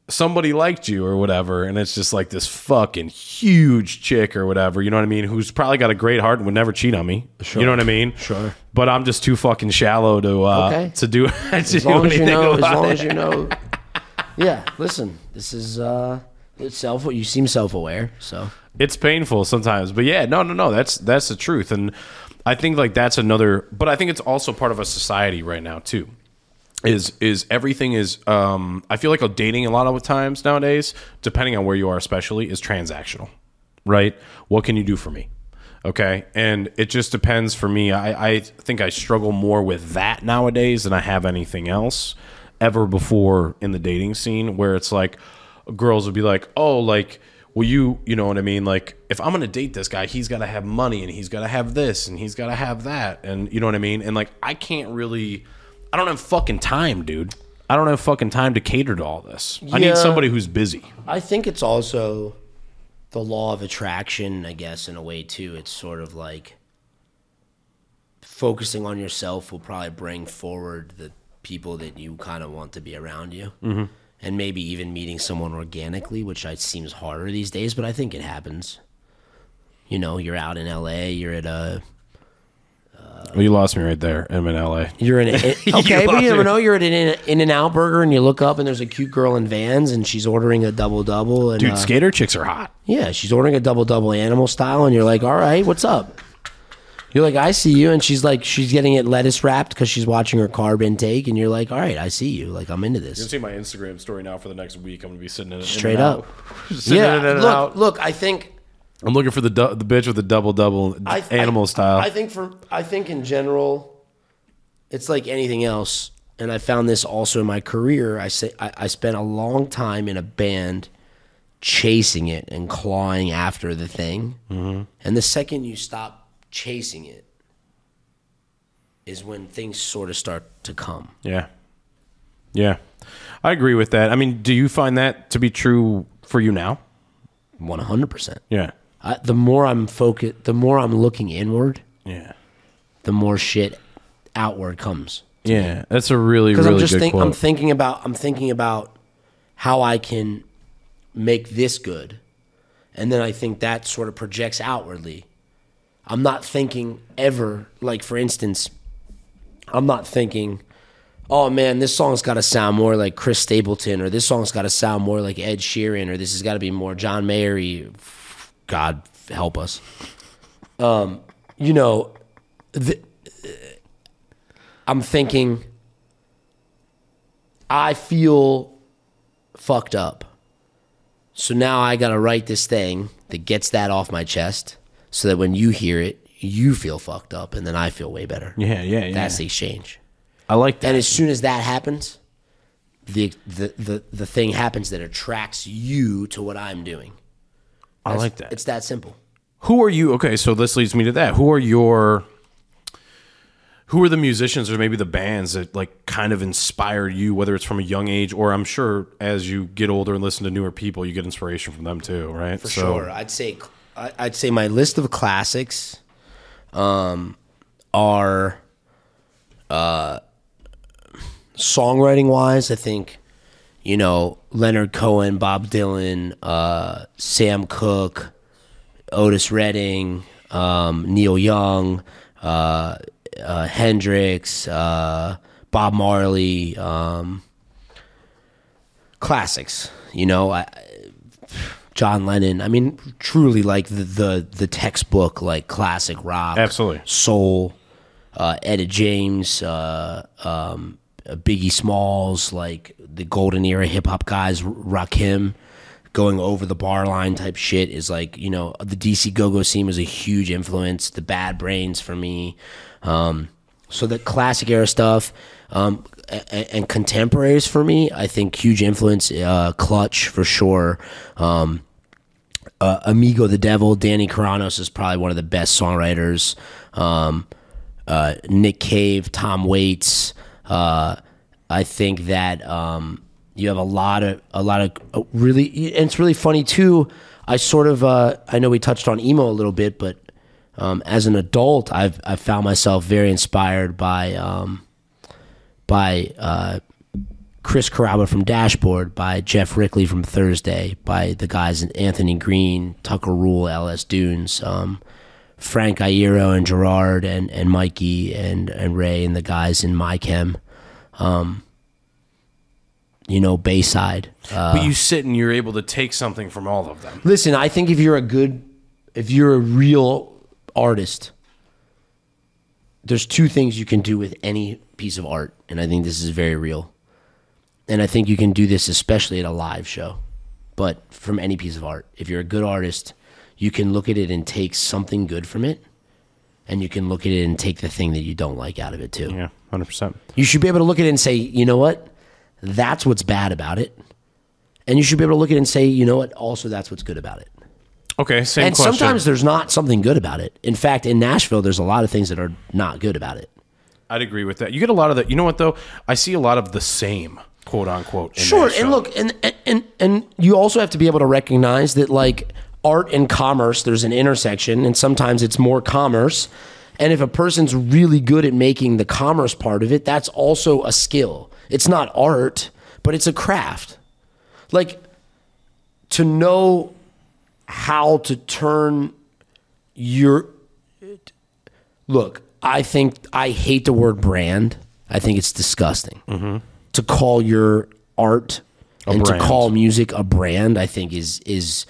somebody liked you or whatever, and it's just like this fucking huge chick or whatever, you know what I mean, who's probably got a great heart and would never cheat on me. Sure. You know what I mean? Sure. But I'm just too fucking shallow to uh, okay. to do, to as do long as you anything know, as about long it. as you know. Yeah, listen, this is uh, it's self. You seem self-aware, so It's painful sometimes, but yeah, no, no, no. That's that's the truth, and I think like that's another. But I think it's also part of a society right now too. Is is everything is? Um, I feel like a dating a lot of times nowadays, depending on where you are, especially, is transactional, right? What can you do for me? Okay, and it just depends for me. I, I think I struggle more with that nowadays than I have anything else ever before in the dating scene, where it's like girls would be like, oh, like, well, you, you know what I mean? Like, if I'm going to date this guy, he's got to have money and he's got to have this and he's got to have that. And you know what I mean? And like, I can't really, I don't have fucking time, dude. I don't have fucking time to cater to all this. I Yeah. need somebody who's busy. I think it's also the law of attraction, I guess, in a way too. It's sort of like focusing on yourself will probably bring forward the people that you kind of want to be around you. Mm-hmm. And maybe even meeting someone organically, which I, seems harder these days, but I think it happens. You know, you're out in L A, you're at a... Well, you lost me right there. I'm in L A. You're in a... It, okay, but lost you never me. know. You're at an In-N-Out Burger and you look up and there's a cute girl in Vans and she's ordering a double-double. And, Dude, uh, skater chicks are hot. yeah, she's ordering a double-double animal style and you're like, all right, what's up? You're like, I see you. And she's like, she's getting it lettuce wrapped because she's watching her carb intake. And you're like, all right, I see you. Like, I'm into You're this. gonna see my Instagram story now for the next week. I'm gonna be sitting in it Straight up. Yeah, look, look, I think... I'm looking for the du- the bitch with the double double I, animal I, style. I think for I think in general, it's like anything else, and I found this also in my career. I say I, I spent a long time in a band chasing it and clawing after the thing, mm-hmm. and the second you stop chasing it, is when things sort of start to come. yeah, yeah, I agree with that. I mean, do you find that to be true for you now? One hundred percent. Yeah, I, the more I'm focused, the more I'm looking inward, yeah, the more shit outward comes. yeah. That's a really Because really I'm just good think, quote. I'm thinking about I'm thinking about how I can make this good, and then I think that sort of projects outwardly. I'm not thinking ever, like for instance, I'm not thinking, oh man, this song's got to sound more like Chris Stapleton, or this song's got to sound more like Ed Sheeran, or this has got to be more John Mayer. God help us. Um, you know, the, I'm thinking, I feel fucked up. So now I got to write this thing that gets that off my chest so that when you hear it, you feel fucked up and then I feel way better. yeah, yeah, yeah. That's the exchange. I like that. And as soon as that happens, the, the, the, the thing happens that attracts you to what I'm doing. I That's- like that. It's that simple. Who are you? Okay, so this leads me to that. Who are your who are the musicians or maybe the bands that like kind of inspired you, whether it's from a young age or I'm sure as you get older and listen to newer people, you get inspiration from them too, right? For sure. I'd say I- I'd say my list of classics um, are uh, songwriting wise, I think, you know, Leonard Cohen, Bob Dylan, uh, Sam Cooke, Otis Redding, um, Neil Young, uh, uh, Hendrix, uh, Bob Marley, um, classics. You know, I, John Lennon. I mean, truly like the the, the textbook, like classic rock, Absolutely. soul. Uh, Etta James, uh, um, Biggie Smalls, like the golden era hip hop guys, Rakim. Going over the bar line type shit is like, you know, the D C Go-Go scene was a huge influence. The Bad Brains for me. Um, so the classic era stuff um, and, and contemporaries for me, I think huge influence. Uh, Clutch for sure. Um, uh, Amigo the Devil, Danny Carranos is probably one of the best songwriters. Um, uh, Nick Cave, Tom Waits. Uh, I think that... Um, You have a lot of a lot of uh, really, and it's really funny too. I sort of uh, I know we touched on emo a little bit, but um, as an adult, I've I found myself very inspired by um, by uh, Chris Carrabba from Dashboard, by Jeff Rickley from Thursday, by the guys in Anthony Green, Tucker Rule, L S Dunes, um, Frank Iero and Gerard and, and Mikey and, and Ray and the guys in MyChem. Um, you know, Bayside. Uh, But you sit and you're able to take something from all of them. listen, I think if you're a good, if you're a real artist, there's two things you can do with any piece of art, and I think this is very real. And I think you can do this especially at a live show, but from any piece of art. If you're a good artist, you can look at it and take something good from it, and you can look at it and take the thing that you don't like out of it too. Yeah, one hundred percent. You should be able to look at it and say, you know what? That's what's bad about it. And you should be able to look at it and say, you know what? Also, that's what's good about it. Okay, same And question. sometimes there's not something good about it. In fact, in Nashville, there's a lot of things that are not good about it. I'd agree with that. You get a lot of that. You know what, though? I see a lot of the same, quote unquote. In Sure, Nashville. and look, and, and and and you also have to be able to recognize that, like, art and commerce, there's an intersection, and sometimes it's more commerce. And if a person's really good at making the commerce part of it, that's also a skill. It's not art, but it's a craft. Like, to know how to turn your... Look, I think, I hate the word brand. I think it's disgusting. Mm-hmm. To call your art A and brand. to call music a brand, I think is is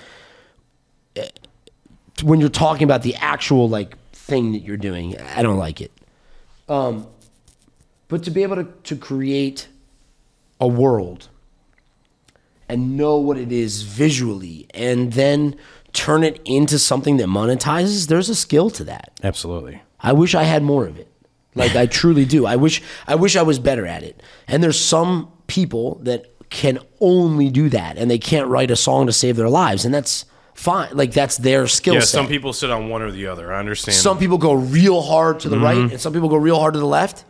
when you're talking about the actual, like, thing that you're doing, I don't like it. Um, but to be able to, to create a world and know what it is visually and then turn it into something that monetizes, there's a skill to that. Absolutely. I wish I had more of it. Like, I truly do. I wish I wish I was better at it. And there's some people that can only do that, and they can't write a song to save their lives, and that's fine. Like, that's their skill Yeah, set. some people sit on one or the other. I understand. Some people go real hard to the right, and some people go real hard to the left.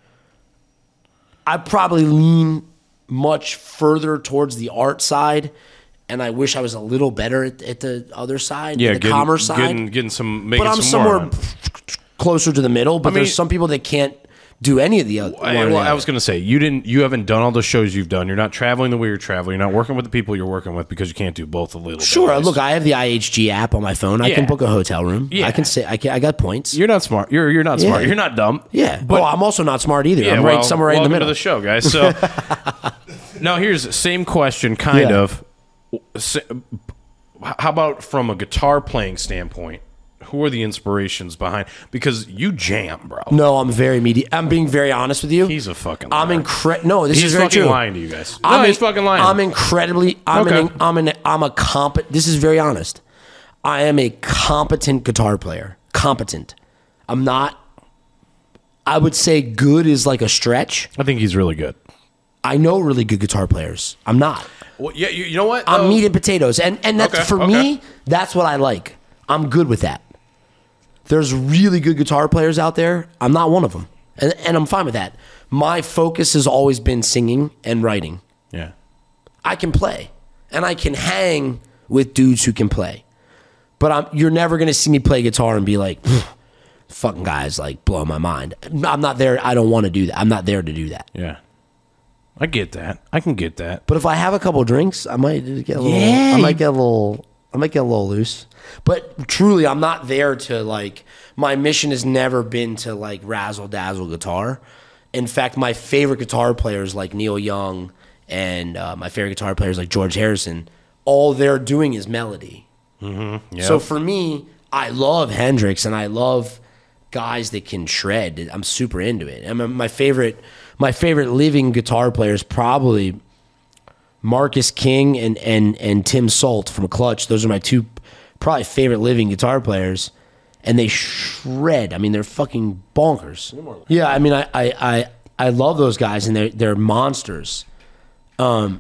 I probably lean much further towards the art side, and I wish I was a little better at, at the other side, yeah, the getting, commerce side. Getting, getting some, making But I'm some more somewhere on it. closer to the middle. But I mean- there's some people that can't do any of the other. I, one or the well, I other. was going to say you didn't. You haven't done all the shows you've done. You're not traveling the way you're traveling. You're not working with the people you're working with because you can't do both a little. Sure. bit. Look, I have the I H G app on my phone. I can Yeah. book a hotel room. Yeah. I can say I can. I got points. You're not smart. You're you're not smart. Yeah. You're not dumb. yeah, but but I'm also not smart either. yeah, I'm well, right somewhere right in the welcome middle. to the show, guys. So now here's the same question, kind Yeah. of. S- How about from a guitar playing standpoint? Who are the inspirations behind? Because you jam, bro. No, I'm very media. I'm being very honest with you. He's a fucking. I'm liar. incre- No, this He's is very fucking true. lying to you guys. No, I'm he's in- fucking lying. I'm incredibly. I'm Okay. an, I'm an. I'm a competent. This is very honest. I am a competent guitar player. Competent. I'm not. I would say good is like a stretch. I think he's really good. I know really good guitar players. I'm not. Well, yeah, you, you know what? I'm though? meat and potatoes, and and that's Okay, for okay. me. That's what I like. I'm good with that. There's really good guitar players out there. I'm not one of them, and and I'm fine with that. My focus has always been singing and writing. Yeah. I can play, and I can hang with dudes who can play, but I'm, you're never gonna see me play guitar and be like, "Fucking guys, like blow my mind." I'm not there. I don't want to do that. I'm not there to do that. Yeah. I get that. I can get that. But if I have a couple drinks, I might get a little. Yeah, I might you- get a little. I might get a little loose. But truly, I'm not there to like. My mission has never been to like razzle dazzle guitar. In fact, my favorite guitar players like Neil Young and uh, my favorite guitar players like George Harrison. All they're doing is melody. Mm-hmm. So for me, I love Hendrix and I love guys that can shred. I'm super into it. I mean, my favorite, my favorite living guitar player is probably Marcus King and and and Tim Salt from Clutch. Those are my two probably favorite living guitar players, and they shred. I mean, they're fucking bonkers. Yeah, I mean, I I I, I love those guys, and they're they're monsters. Um,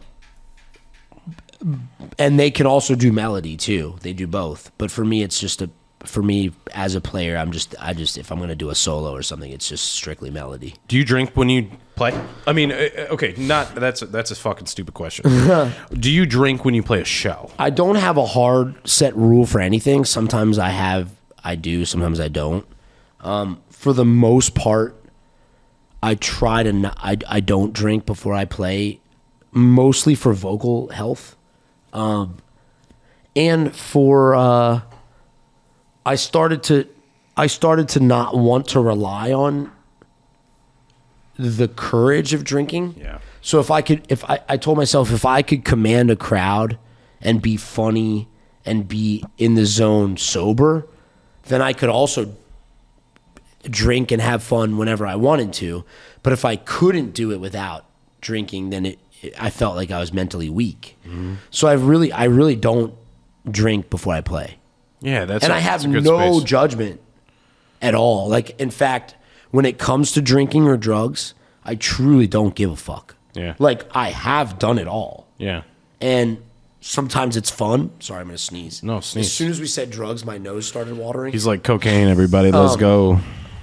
and they can also do melody too. They do both. But for me, it's just a for me as a player, I'm just I just if I'm gonna do a solo or something, it's just strictly melody. Do you drink when you play? I mean, uh, okay, not that's a, that's a fucking stupid question. Do you drink when you play a show? I don't have a hard set rule for anything. Sometimes I have, I do. Sometimes I don't. Um, for the most part, I try to. Not, I I don't drink before I play. mostly for vocal health, um, and for uh, I started to I started to not want to rely on the courage of drinking. Yeah. So if I could, if I, I told myself if I could command a crowd and be funny and be in the zone sober, then I could also drink and have fun whenever I wanted to. But if I couldn't do it without drinking, then it, it I felt like I was mentally weak. Mm-hmm. So I really, I really don't drink before I play. Yeah, that's and a, I have that's a good no space. judgment at all. Like, in fact, when it comes to drinking or drugs, I truly don't give a fuck. Yeah. Like, I have done it all. Yeah. And sometimes it's fun. Sorry, I'm going to sneeze. No, sneeze. As soon as we said drugs, my nose started watering. He's like, cocaine, everybody, let's Um, go.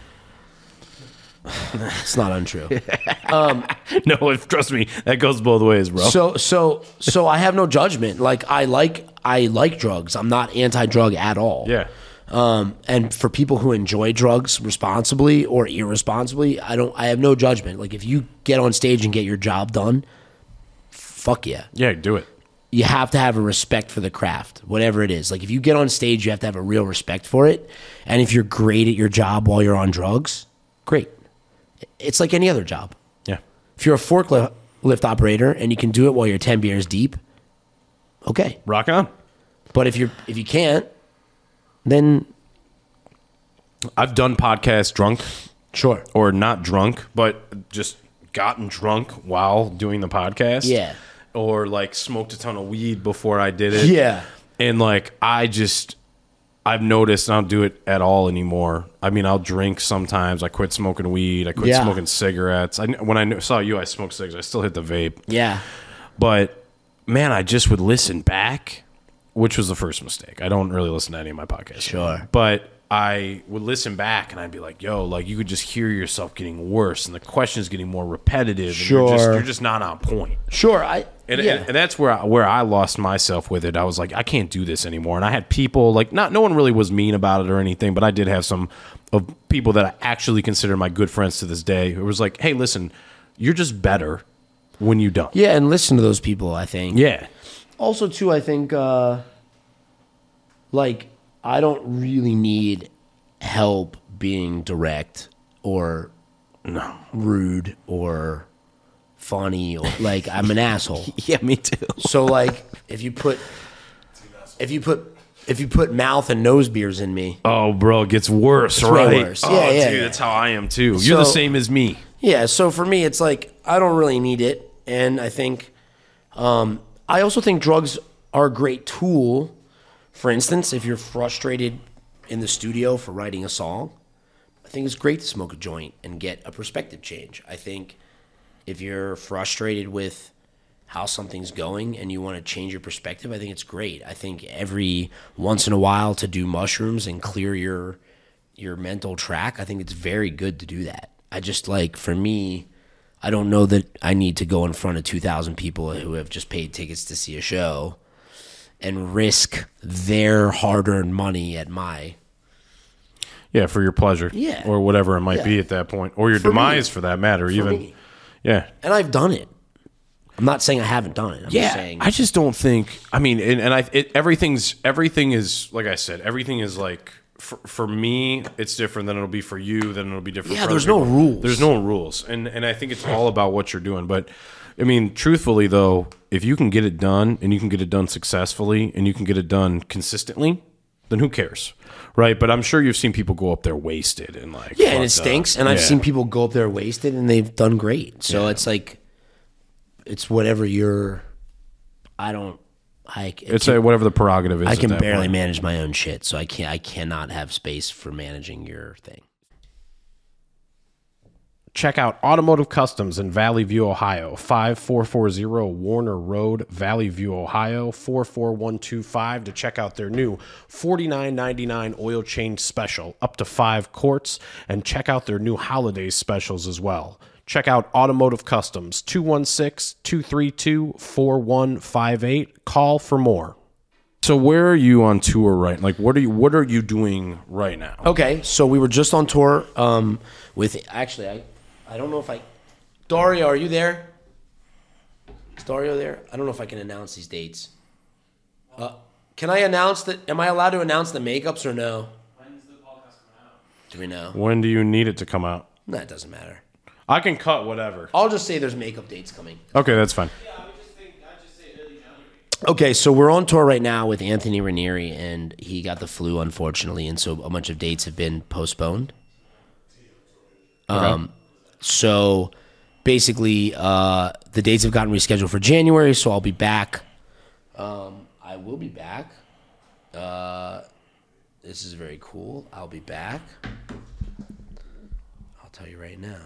It's not untrue. No, if, trust me, that goes both ways, bro. So, so, so I have no judgment. Like, I like, I like drugs. I'm not anti-drug at all. yeah. Um, and for people who enjoy drugs responsibly or irresponsibly, I don't. I have no judgment. Like, if you get on stage and get your job done, fuck yeah. Yeah, do it. You have to have a respect for the craft, whatever it is. Like, if you get on stage, you have to have a real respect for it. And if you're great at your job while you're on drugs, great. It's like any other job. Yeah. If you're a forklift lift operator and you can do it while you're ten beers deep, okay. Rock on. But if you're if you can't, then I've done podcasts drunk sure. or not drunk, but just gotten drunk while doing the podcast. Yeah. Or like smoked a ton of weed before I did it. Yeah. And like, I just, I've noticed I don't do it at all anymore. I mean, I'll drink sometimes. I quit smoking weed. I quit Yeah. smoking cigarettes. I, when I knew- saw you, I smoked cigarettes. I still hit the vape. Yeah. But man, I just would listen back, which was the first mistake. I don't really listen to any of my podcasts. Sure. But I would listen back and I'd be like, yo, like you could just hear yourself getting worse and the questions getting more repetitive. And you're just, Sure. you're just not on point. Sure. I And, yeah. and, and that's where I, where I lost myself with it. I was like, I can't do this anymore. And I had people like, not no one really was mean about it or anything, but I did have some of people that I actually consider my good friends to this day who was like, hey, listen, you're just better when you don't. yeah, and listen to those people, I think. Yeah. Also, too, I think, uh, like, I don't really need help being direct or No. rude or funny or, like, I'm an asshole. Yeah, me too. So, like, if you put, if you put, if you put mouth and nose beers in me, Oh, bro, it gets worse, It's way right? worse. Oh, Yeah, yeah, dude, yeah. that's how I am too. You're the So- same as me. yeah. So for me, it's like I don't really need it, and I think, um, I also think drugs are a great tool. For instance, if you're frustrated in the studio for writing a song, I think it's great to smoke a joint and get a perspective change. I think if you're frustrated with how something's going and you want to change your perspective, I think it's great. I think every once in a while to do mushrooms and clear your your mental track, I think it's very good to do that. I just like, for me, I don't know that I need to go in front of two thousand people who have just paid tickets to see a show and risk their hard-earned money at my Yeah, for your pleasure. Yeah. Or whatever it might Yeah. be at that point. Or your For demise me. for that matter. even. me. Yeah. and I've done it. I'm not saying I haven't done it. I'm just saying I just don't think. I mean, and, and I it, everything's everything is like I said. Everything is like for, for me, it's different than it'll be for you. Then it'll be different. Yeah, for there's other no people. rules. There's no rules, and and I think it's all about what you're doing. But I mean, truthfully though, if you can get it done and you can get it done successfully and you can get it done consistently, then who cares, right? But I'm sure you've seen people go up there wasted and like yeah, and it fucked up. stinks. And I've Yeah. seen people go up there wasted, and they've done great. So Yeah. it's like, it's whatever you're. I don't. I. It's a, whatever the prerogative is. I at can that barely point. manage my own shit, so I can't. I cannot have space for managing your thing. Check out Automotive Customs in Valley View, Ohio, five four four zero Warner Road, Valley View, Ohio, four four one two five to check out their new forty-nine ninety-nine oil change special, up to five quarts, and check out their new holiday specials as well. Check out Automotive Customs, two one six, two three two, four one five eight. Call for more. So where are you on tour right? Like what are you what are you doing right now? Okay, so we were just on tour um, with. Actually, I. I don't know if I. Daria, are you there? Is Dario there? I don't know if I can announce these dates. Uh, can I announce that? Am I allowed to announce the makeups or no? When's the podcast coming out? Do we know? When do you need it to come out? No, it doesn't matter. I can cut whatever. I'll just say there's makeup dates coming. Okay, that's fine. Yeah, I would just think, I'd just say early January. Okay, so we're on tour right now with Anthony Ranieri, and he got the flu, unfortunately, and so a bunch of dates have been postponed. Um, so basically, uh, the dates have gotten rescheduled for January, so I'll be back. Um, I will be back. Uh, this is very cool. I'll be back. I'll tell you right now.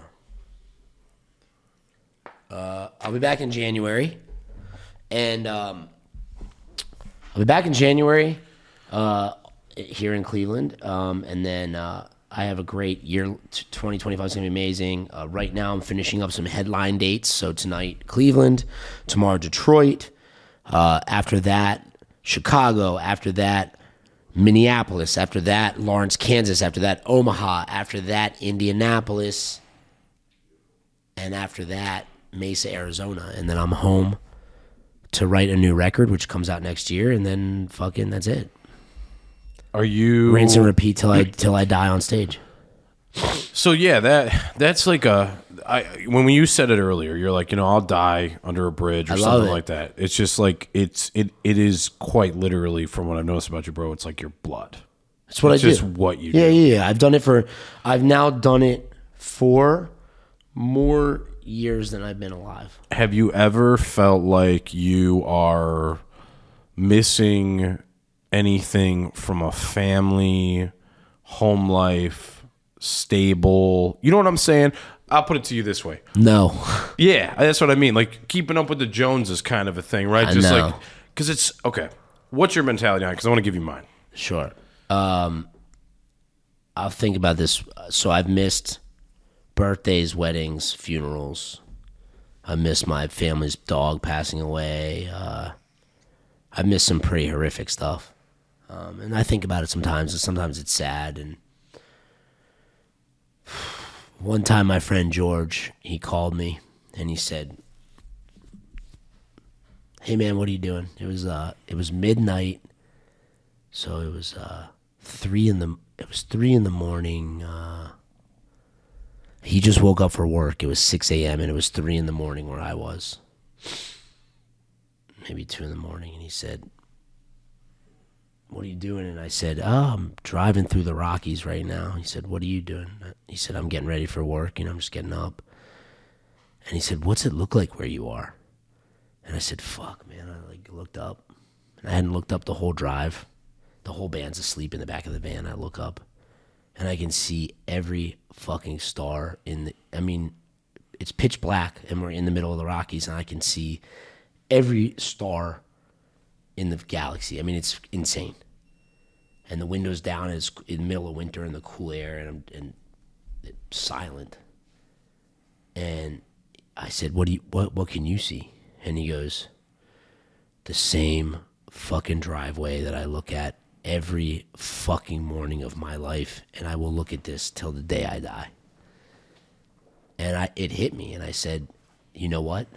Uh, I'll be back in January, and um, I'll be back in January uh, here in Cleveland, um, and then uh, I have a great year. twenty twenty-five is going to be amazing. Uh, right now, I'm finishing up some headline dates. So tonight, Cleveland. Tomorrow, Detroit. Uh, after that, Chicago. After that, Minneapolis. After that, Lawrence, Kansas. After that, Omaha. After that, Indianapolis. And after that, Mesa, Arizona. And then I'm home to write a new record, which comes out next year. And then fucking that's it. Are you Rinse and repeat till I till I die on stage. So yeah, that that's like a. I when you said it earlier, you're like, you know, I'll die under a bridge or I love something it. like that. It's just like it's it it is quite literally, from what I've noticed about you, bro. It's like your blood. That's what It's I do. just what you yeah, do. Yeah, yeah. I've done it for. I've now done it for more years than I've been alive. Have you ever felt like you are missing anything from a family, home life, stable? You know what I'm saying? I'll put it to you this way. No. Yeah, that's what I mean. Like keeping up with the Joneses kind of a thing, right? I Just know. like, because it's, okay, what's your mentality on it? Because I want to give you mine. Sure. Um, I'll think about this. So I've missed birthdays, weddings, funerals. I missed my family's dog passing away. Uh, I missed some pretty horrific stuff. Um, and I think about it sometimes, and sometimes it's sad. And one time my friend George, he called me, and he said, "Hey man, what are you doing?" It was uh, it was midnight, so it was uh, three in the it was three in the morning. Uh, he just woke up for work. It was six a.m. and it was three in the morning where I was, maybe two in the morning. And he said, "What are you doing?" And I said, "Oh, I'm driving through the Rockies right now." He said, "What are you doing?" He said, "I'm getting ready for work. You know, I'm just getting up." And he said, "What's it look like where you are?" And I said, "Fuck, man." I like looked up. And I hadn't looked up the whole drive. The whole band's asleep in the back of the van. I look up, and I can see every fucking star in the. I mean, it's pitch black, and we're in the middle of the Rockies, and I can see every star in the galaxy. I mean, it's insane. And the window's down, and it's in the middle of winter in the cool air, and I'm and it's silent. And I said, "What do you? What? What can you see?" And he goes, "The same fucking driveway that I look at every fucking morning of my life, and I will look at this till the day I die." And I, it hit me, and I said, "You know what?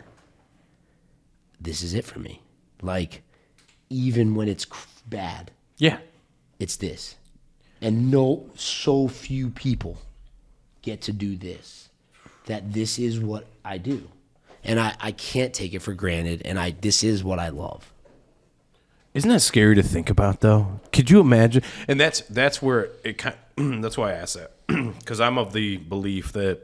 This is it for me. Like, even when it's cr- bad, Yeah. it's this." And no, so few people get to do this, that this is what I do. And I, I can't take it for granted, and I this is what I love. Isn't that scary to think about, though? Could you imagine? And that's that's where it kind. That's why I asked that, because I'm of the belief that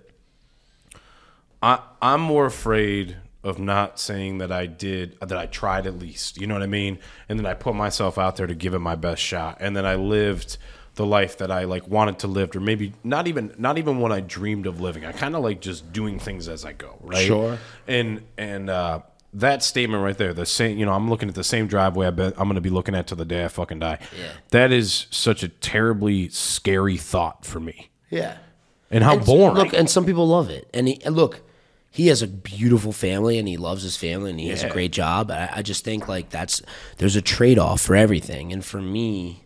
I I'm more afraid of not saying that I did, that I tried at least. You know what I mean? And then I put myself out there to give it my best shot, and then I lived the life that I like wanted to live, or maybe not even not even what I dreamed of living. I kind of like just doing things as I go, right? Sure. And and uh, that statement right there, the same, you know, I'm looking at the same driveway I bet I'm going to be looking at till the day I fucking die. Yeah. That is such a terribly scary thought for me. Yeah. And how And boring. Look, and some people love it. And, he, and look, he has a beautiful family, and he loves his family, and he has a Yeah. great job. I, I just think like that's there's a trade off for everything. And for me,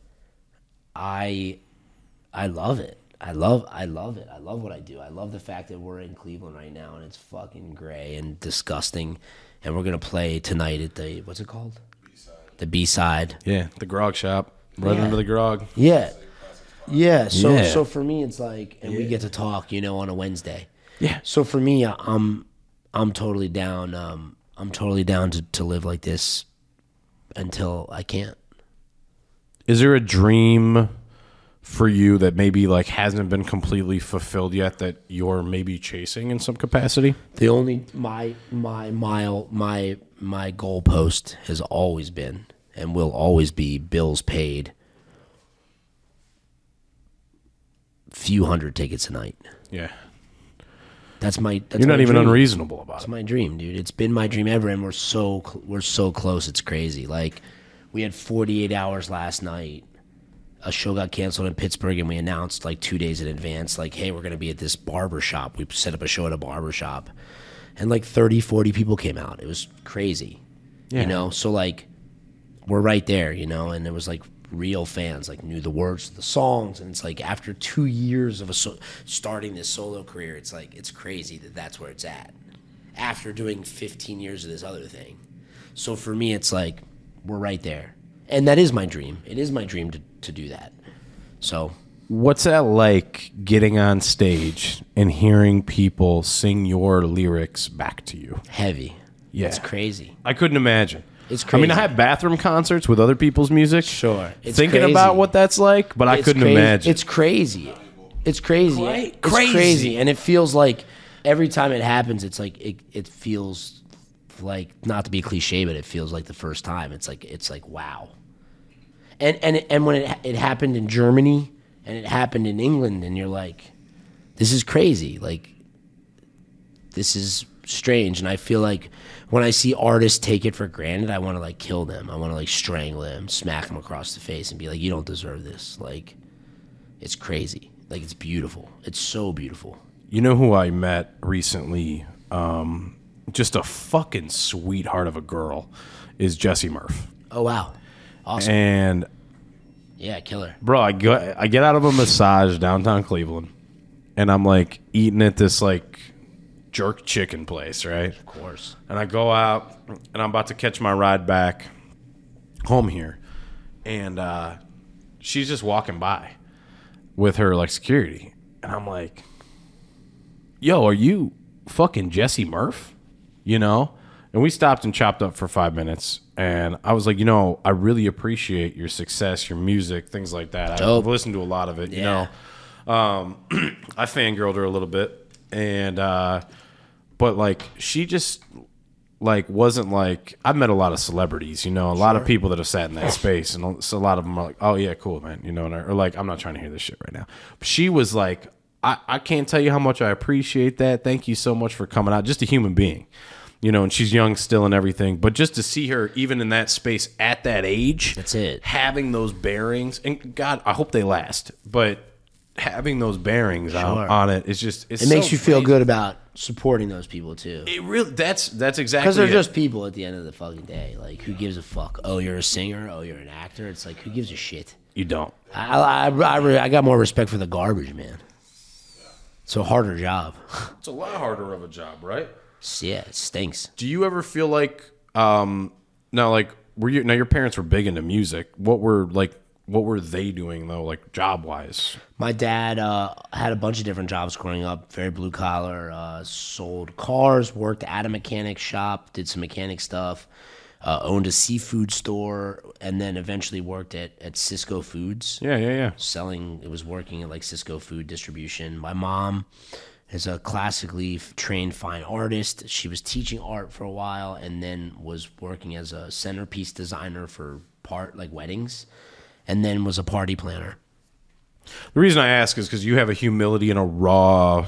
I I love it. I love I love it. I love what I do. I love the fact that we're in Cleveland right now, and it's fucking gray and disgusting, and we're gonna play tonight at the what's it called? B-side. The B side. Yeah, the grog shop. Right Yeah. under the grog. Yeah, yeah. So Yeah. so for me, it's like, and we get to talk, you know, on a Wednesday. Yeah. So for me, I'm I'm totally down. Um, I'm totally down to, to live like this until I can't. Is there a dream for you that maybe like hasn't been completely fulfilled yet that you're maybe chasing in some capacity? The only my my mile my my goalpost has always been and will always be bills paid. Few hundred tickets a night. Yeah. That's my. That's You're not my even dream. unreasonable about It's it. my dream, dude. It's been my dream ever, and we're so cl- we're so close. It's crazy. Like, we had forty-eight hours last night. A show got canceled in Pittsburgh, and we announced like two days in advance, like, hey, we're going to be at this barber shop. We set up a show at a barber shop, and like thirty, forty people came out. It was crazy, Yeah. you know. So like, we're right there, you know, and it was like real fans, like knew the words to the songs, and it's like after two years of a so- starting this solo career, it's like it's crazy that that's where it's at. After doing fifteen years of this other thing, so for me, it's like we're right there, and that is my dream. It is my dream to to do that. So What's that like getting on stage and hearing people sing your lyrics back to you? heavy, Yeah. it's crazy. I couldn't imagine. It's I mean, I crazy. have bathroom concerts with other people's music. Sure. It's thinking crazy. about what that's like, but I It's couldn't crazy. imagine. It's crazy. It's crazy. Cra- It's crazy. crazy. And it feels like every time it happens, it's like it, it feels like, not to be cliche, but it feels like the first time. It's like it's like wow. And and and when it it happened in Germany and it happened in England, and you're like, this is crazy. Like, this is strange. And I feel like when I see artists take it for granted, I want to like kill them. I want to like strangle them, smack them across the face, and be like, you don't deserve this. Like, it's crazy. Like, it's beautiful. It's so beautiful. You know who I met recently? Um, just a fucking sweetheart of a girl is Jessie Murph. Oh wow, awesome. And Yeah, killer. bro, I go, I get out of a massage downtown Cleveland, and I'm like eating at this like jerk chicken place, right? Of course. And I go out, and I'm about to catch my ride back home here, and uh, she's just walking by with her like security, and I'm like, "Yo, are you fucking Jessie Murph?" You know? And we stopped and chopped up for five minutes, and I was like, you know, I really appreciate your success, your music, things like that. Dope. I've listened to a lot of it. You Yeah. know, um, I fangirled her a little bit, and uh, but like she just like wasn't like I've met a lot of celebrities, you know, a lot of people that have sat in that space, and so a lot of them are like, oh yeah, cool, man, you know, and I, or like I'm not trying to hear this shit right now. But she was like, I, I can't tell you how much I appreciate that. Thank you so much for coming out. Just a human being. You know, and she's young still and everything. But just to see her even in that space at that age. That's it. Having those bearings. And God, I hope they last. But having those bearings on, Sure. on it is just. It's It makes so you feel crazy. good about supporting those people too. It really. That's that's exactly. Because they're it. just people at the end of the fucking day. Like, who gives a fuck? Oh, you're a singer? Oh, you're an actor? It's like, who gives a shit? You don't. I, I, I, re- I got more respect for the garbage, man. It's a harder job. It's a lot harder of a job, right? Yeah, it stinks. Do you ever feel like um now like were you now your parents were big into music? What were like what were they doing though, like job wise? My dad uh, had a bunch of different jobs growing up, very blue collar, uh, sold cars, worked at a mechanic shop, did some mechanic stuff, uh, owned a seafood store, and then eventually worked at, at Cisco Foods. Yeah, yeah, yeah. Selling, it was working at like Cisco Food Distribution. My mom is a classically f- trained fine artist. She was teaching art for a while and then was working as a centerpiece designer for part like weddings, and then was a party planner. The reason I ask is because you have a humility and a raw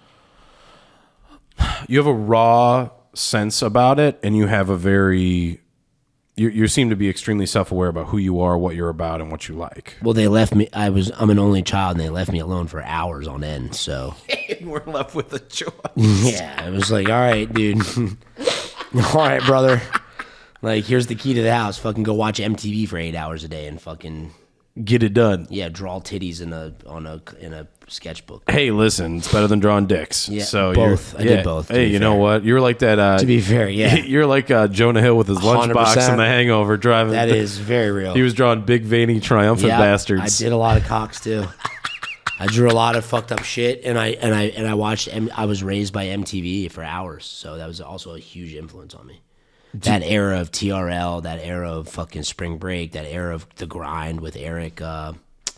you have a raw sense about it, and you have a very you, you seem to be extremely self-aware about who you are, what you're about, and what you like. Well, they left me. I was. I'm an only child, and they left me alone for hours on end. So We're left with a choice. yeah, I was like, all right, dude. All right, brother. Like, here's the key to the house. Fucking go watch M T V for eight hours a day and fucking get it done. Yeah, draw titties in a on a in a sketchbook. Hey, listen, it's better than drawing dicks. Yeah, so both. You're, I did yeah. both, to Hey, be you know fair. what? You're like that. Uh, To be fair, yeah. You're like uh, Jonah Hill with his one hundred lunchbox percent. and The Hangover driving. That is very real. He was drawing big, veiny, triumphant Yeah, bastards. I did a lot of cocks too. I drew a lot of fucked up shit, and I and I and I watched. M- I was raised by M T V for hours, so that was also a huge influence on me. That era of T R L, that era of fucking Spring Break, that era of The Grind with Eric. Uh,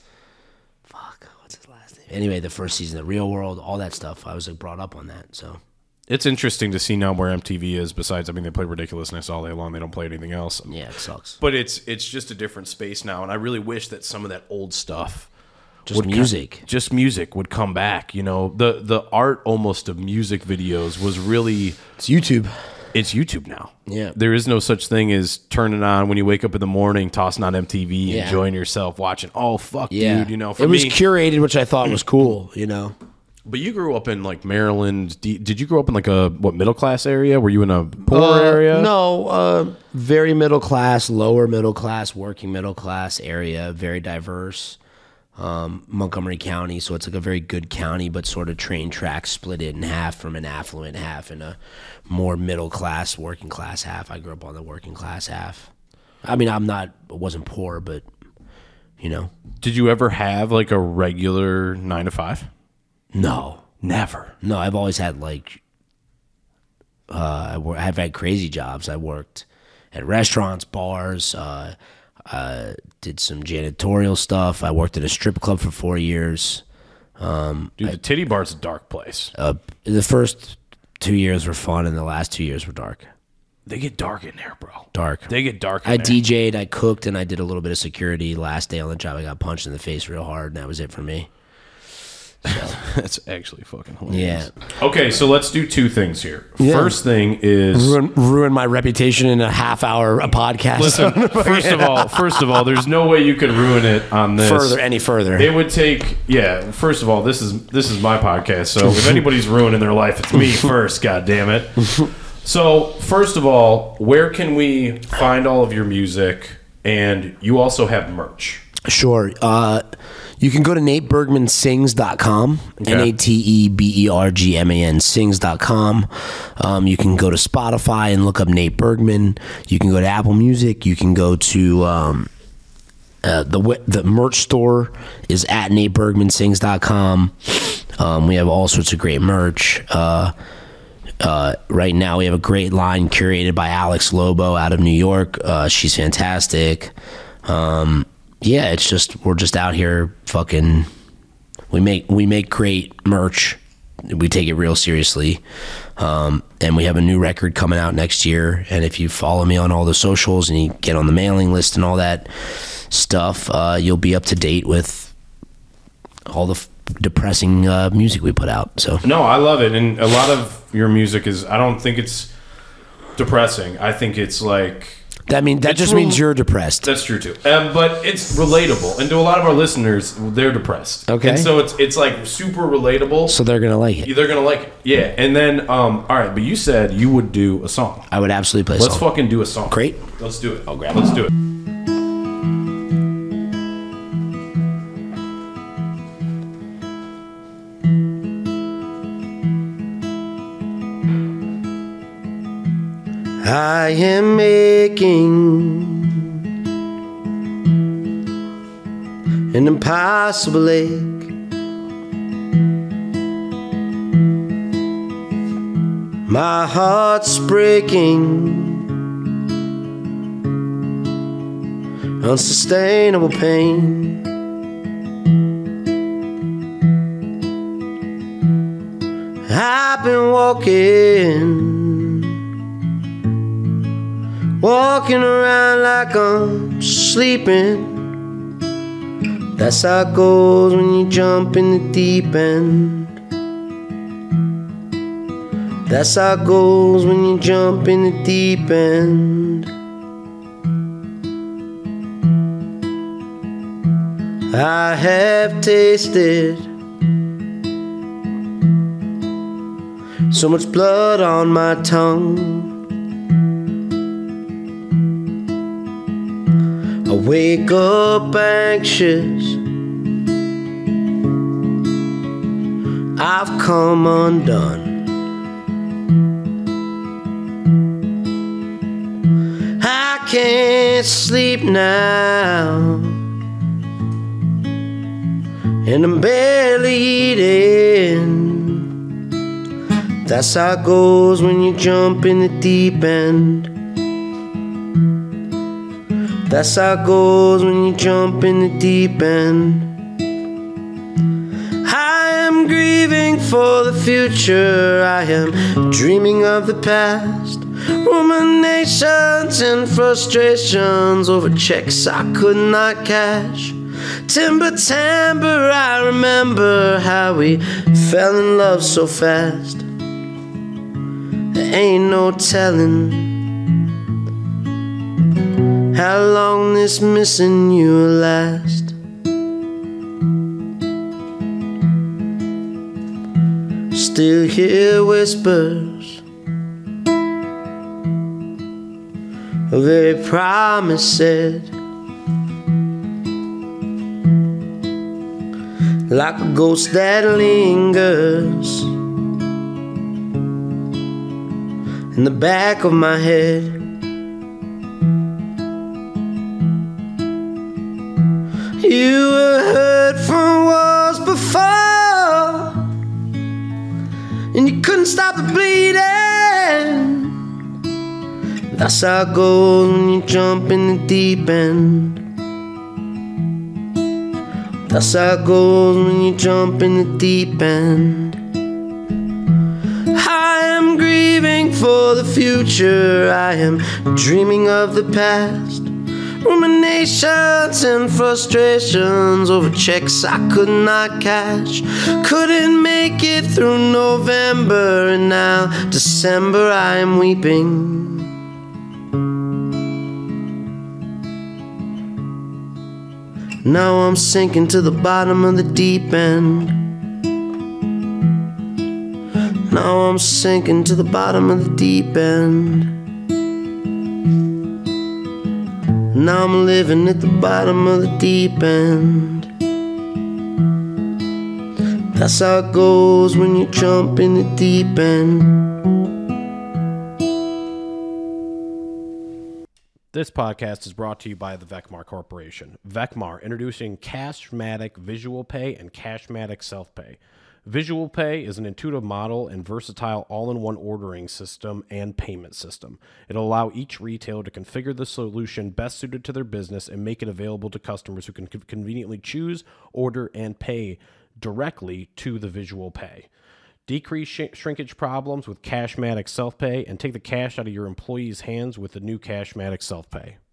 fuck, what's his last name? Anyway, the first season, The Real World, all that stuff. I was like brought up on that. So It's interesting to see now where M T V is. Besides, I mean, they play Ridiculousness all day long. They don't play anything else. yeah, it sucks. But it's it's just a different space now, and I really wish that some of that old stuff, Just would music. co- just music, would come back. You know, the the art almost of music videos was really. It's YouTube. It's YouTube now. Yeah. There is no such thing as turning on when you wake up in the morning, tossing on M T V, Yeah. enjoying yourself, watching. Oh fuck, Yeah, dude! You know, for it was me, curated, which I thought was cool. You know. But you grew up in like Maryland. D- Did you grow up in like a what middle class area? Were you in a poor Uh, area? No, uh, very middle class, lower middle class, working middle class area, very diverse. Um, Montgomery County, so it's like a very good county, but sort of train tracks split it in half from an affluent half and a more middle class, working class half. I grew up on the working class half. I mean, I'm not, I wasn't poor, but you know, Did you ever have like a regular nine to five? no, Never. no. I've always had like, uh, I wor- I've had crazy jobs. I worked at restaurants, bars. Uh, uh, did some janitorial stuff. I worked at a strip club for four years. Dude, the titty bar's a dark place. Uh, the first two years were fun, and the last two years were dark. They get dark in there, bro. Dark. They get dark in I there. D J'd, I cooked, and I did a little bit of security. Last day on the job, I got punched in the face real hard, and that was it for me. That's actually fucking hilarious. Yeah. Okay, so let's do two things here. Yeah. First thing is Ruin, ruin my reputation in a half hour a podcast. listen, first of all, first of all, there's no way you could ruin it on this. further, any further. It would take yeah, first of all, this is this is my podcast, so if anybody's ruining their life, it's me first, god damn it. So, first of all, where can we find all of your music? And you also have merch. Sure. Uh, you can go to nate bergman sings dot com, Okay. N A T E B E R G M A N, sings dot com. Um, you can go to Spotify and look up Nate Bergman. You can go to Apple Music. You can go to um, uh, the we- the merch store is at nate bergman sings dot com. Um, we have all sorts of great merch. Uh, uh, right now, we have a great line curated by Alex Lobo out of New York. Uh, she's fantastic. Um, yeah, it's just we're just out here fucking. We make we make great merch. We take it real seriously, um, and we have a new record coming out next year. And if you follow me on all the socials and you get on the mailing list and all that stuff, uh, you'll be up to date with all the f- depressing uh, music we put out. So No, I love it, and a lot of your music is. I don't think it's depressing. I think it's like. that mean that It's just real- means you're depressed. That's true too, um, but it's relatable, and to a lot of our listeners, they're depressed. Okay. and so it's it's like super relatable. So they're gonna like it. They're gonna like it, yeah. And then, um, all right, but you said you would do a song. I would absolutely play. a Let's song. fucking do a song. Great. Let's do it. I'll grab. Let's do it. I am making an impossible lake. My heart's breaking, unsustainable pain. I've been walking. Walking around like I'm sleeping. That's how it goes when you jump in the deep end. That's how it goes when you jump in the deep end. I have tasted so much blood on my tongue. I wake up anxious. I've come undone. I can't sleep now, and I'm barely eating. That's how it goes when you jump in the deep end. That's how it goes when you jump in the deep end. I am grieving for the future. I am dreaming of the past. Ruminations and frustrations over checks I could not cash. Timber timbre, I remember how we fell in love so fast. There ain't no telling how long this missing you will last. Still hear whispers of every promise said, like a ghost that lingers in the back of my head. You were hurt from wars before, and you couldn't stop the bleeding. That's how it goes when you jump in the deep end. That's how it goes when you jump in the deep end. I am grieving for the future. I am dreaming of the past. Ruminations and frustrations over checks I could not cash. Couldn't make it through November, and now December I am weeping. Now I'm sinking to the bottom of the deep end. Now I'm sinking to the bottom of the deep end. Now I'm living at the bottom of the deep end. That's how it goes when you jump in the deep end. This podcast is brought to you by the Vecmar Corporation. Vecmar, introducing Cashmatic Visual Pay and Cashmatic Self-Pay. Visual Pay is an intuitive model and versatile all-in-one ordering system and payment system. It'll allow each retailer to configure the solution best suited to their business and make it available to customers who can conveniently choose, order, and pay directly to the Visual Pay. Decrease sh- shrinkage problems with Cashmatic Self-Pay and take the cash out of your employees' hands with the new Cashmatic Self-Pay.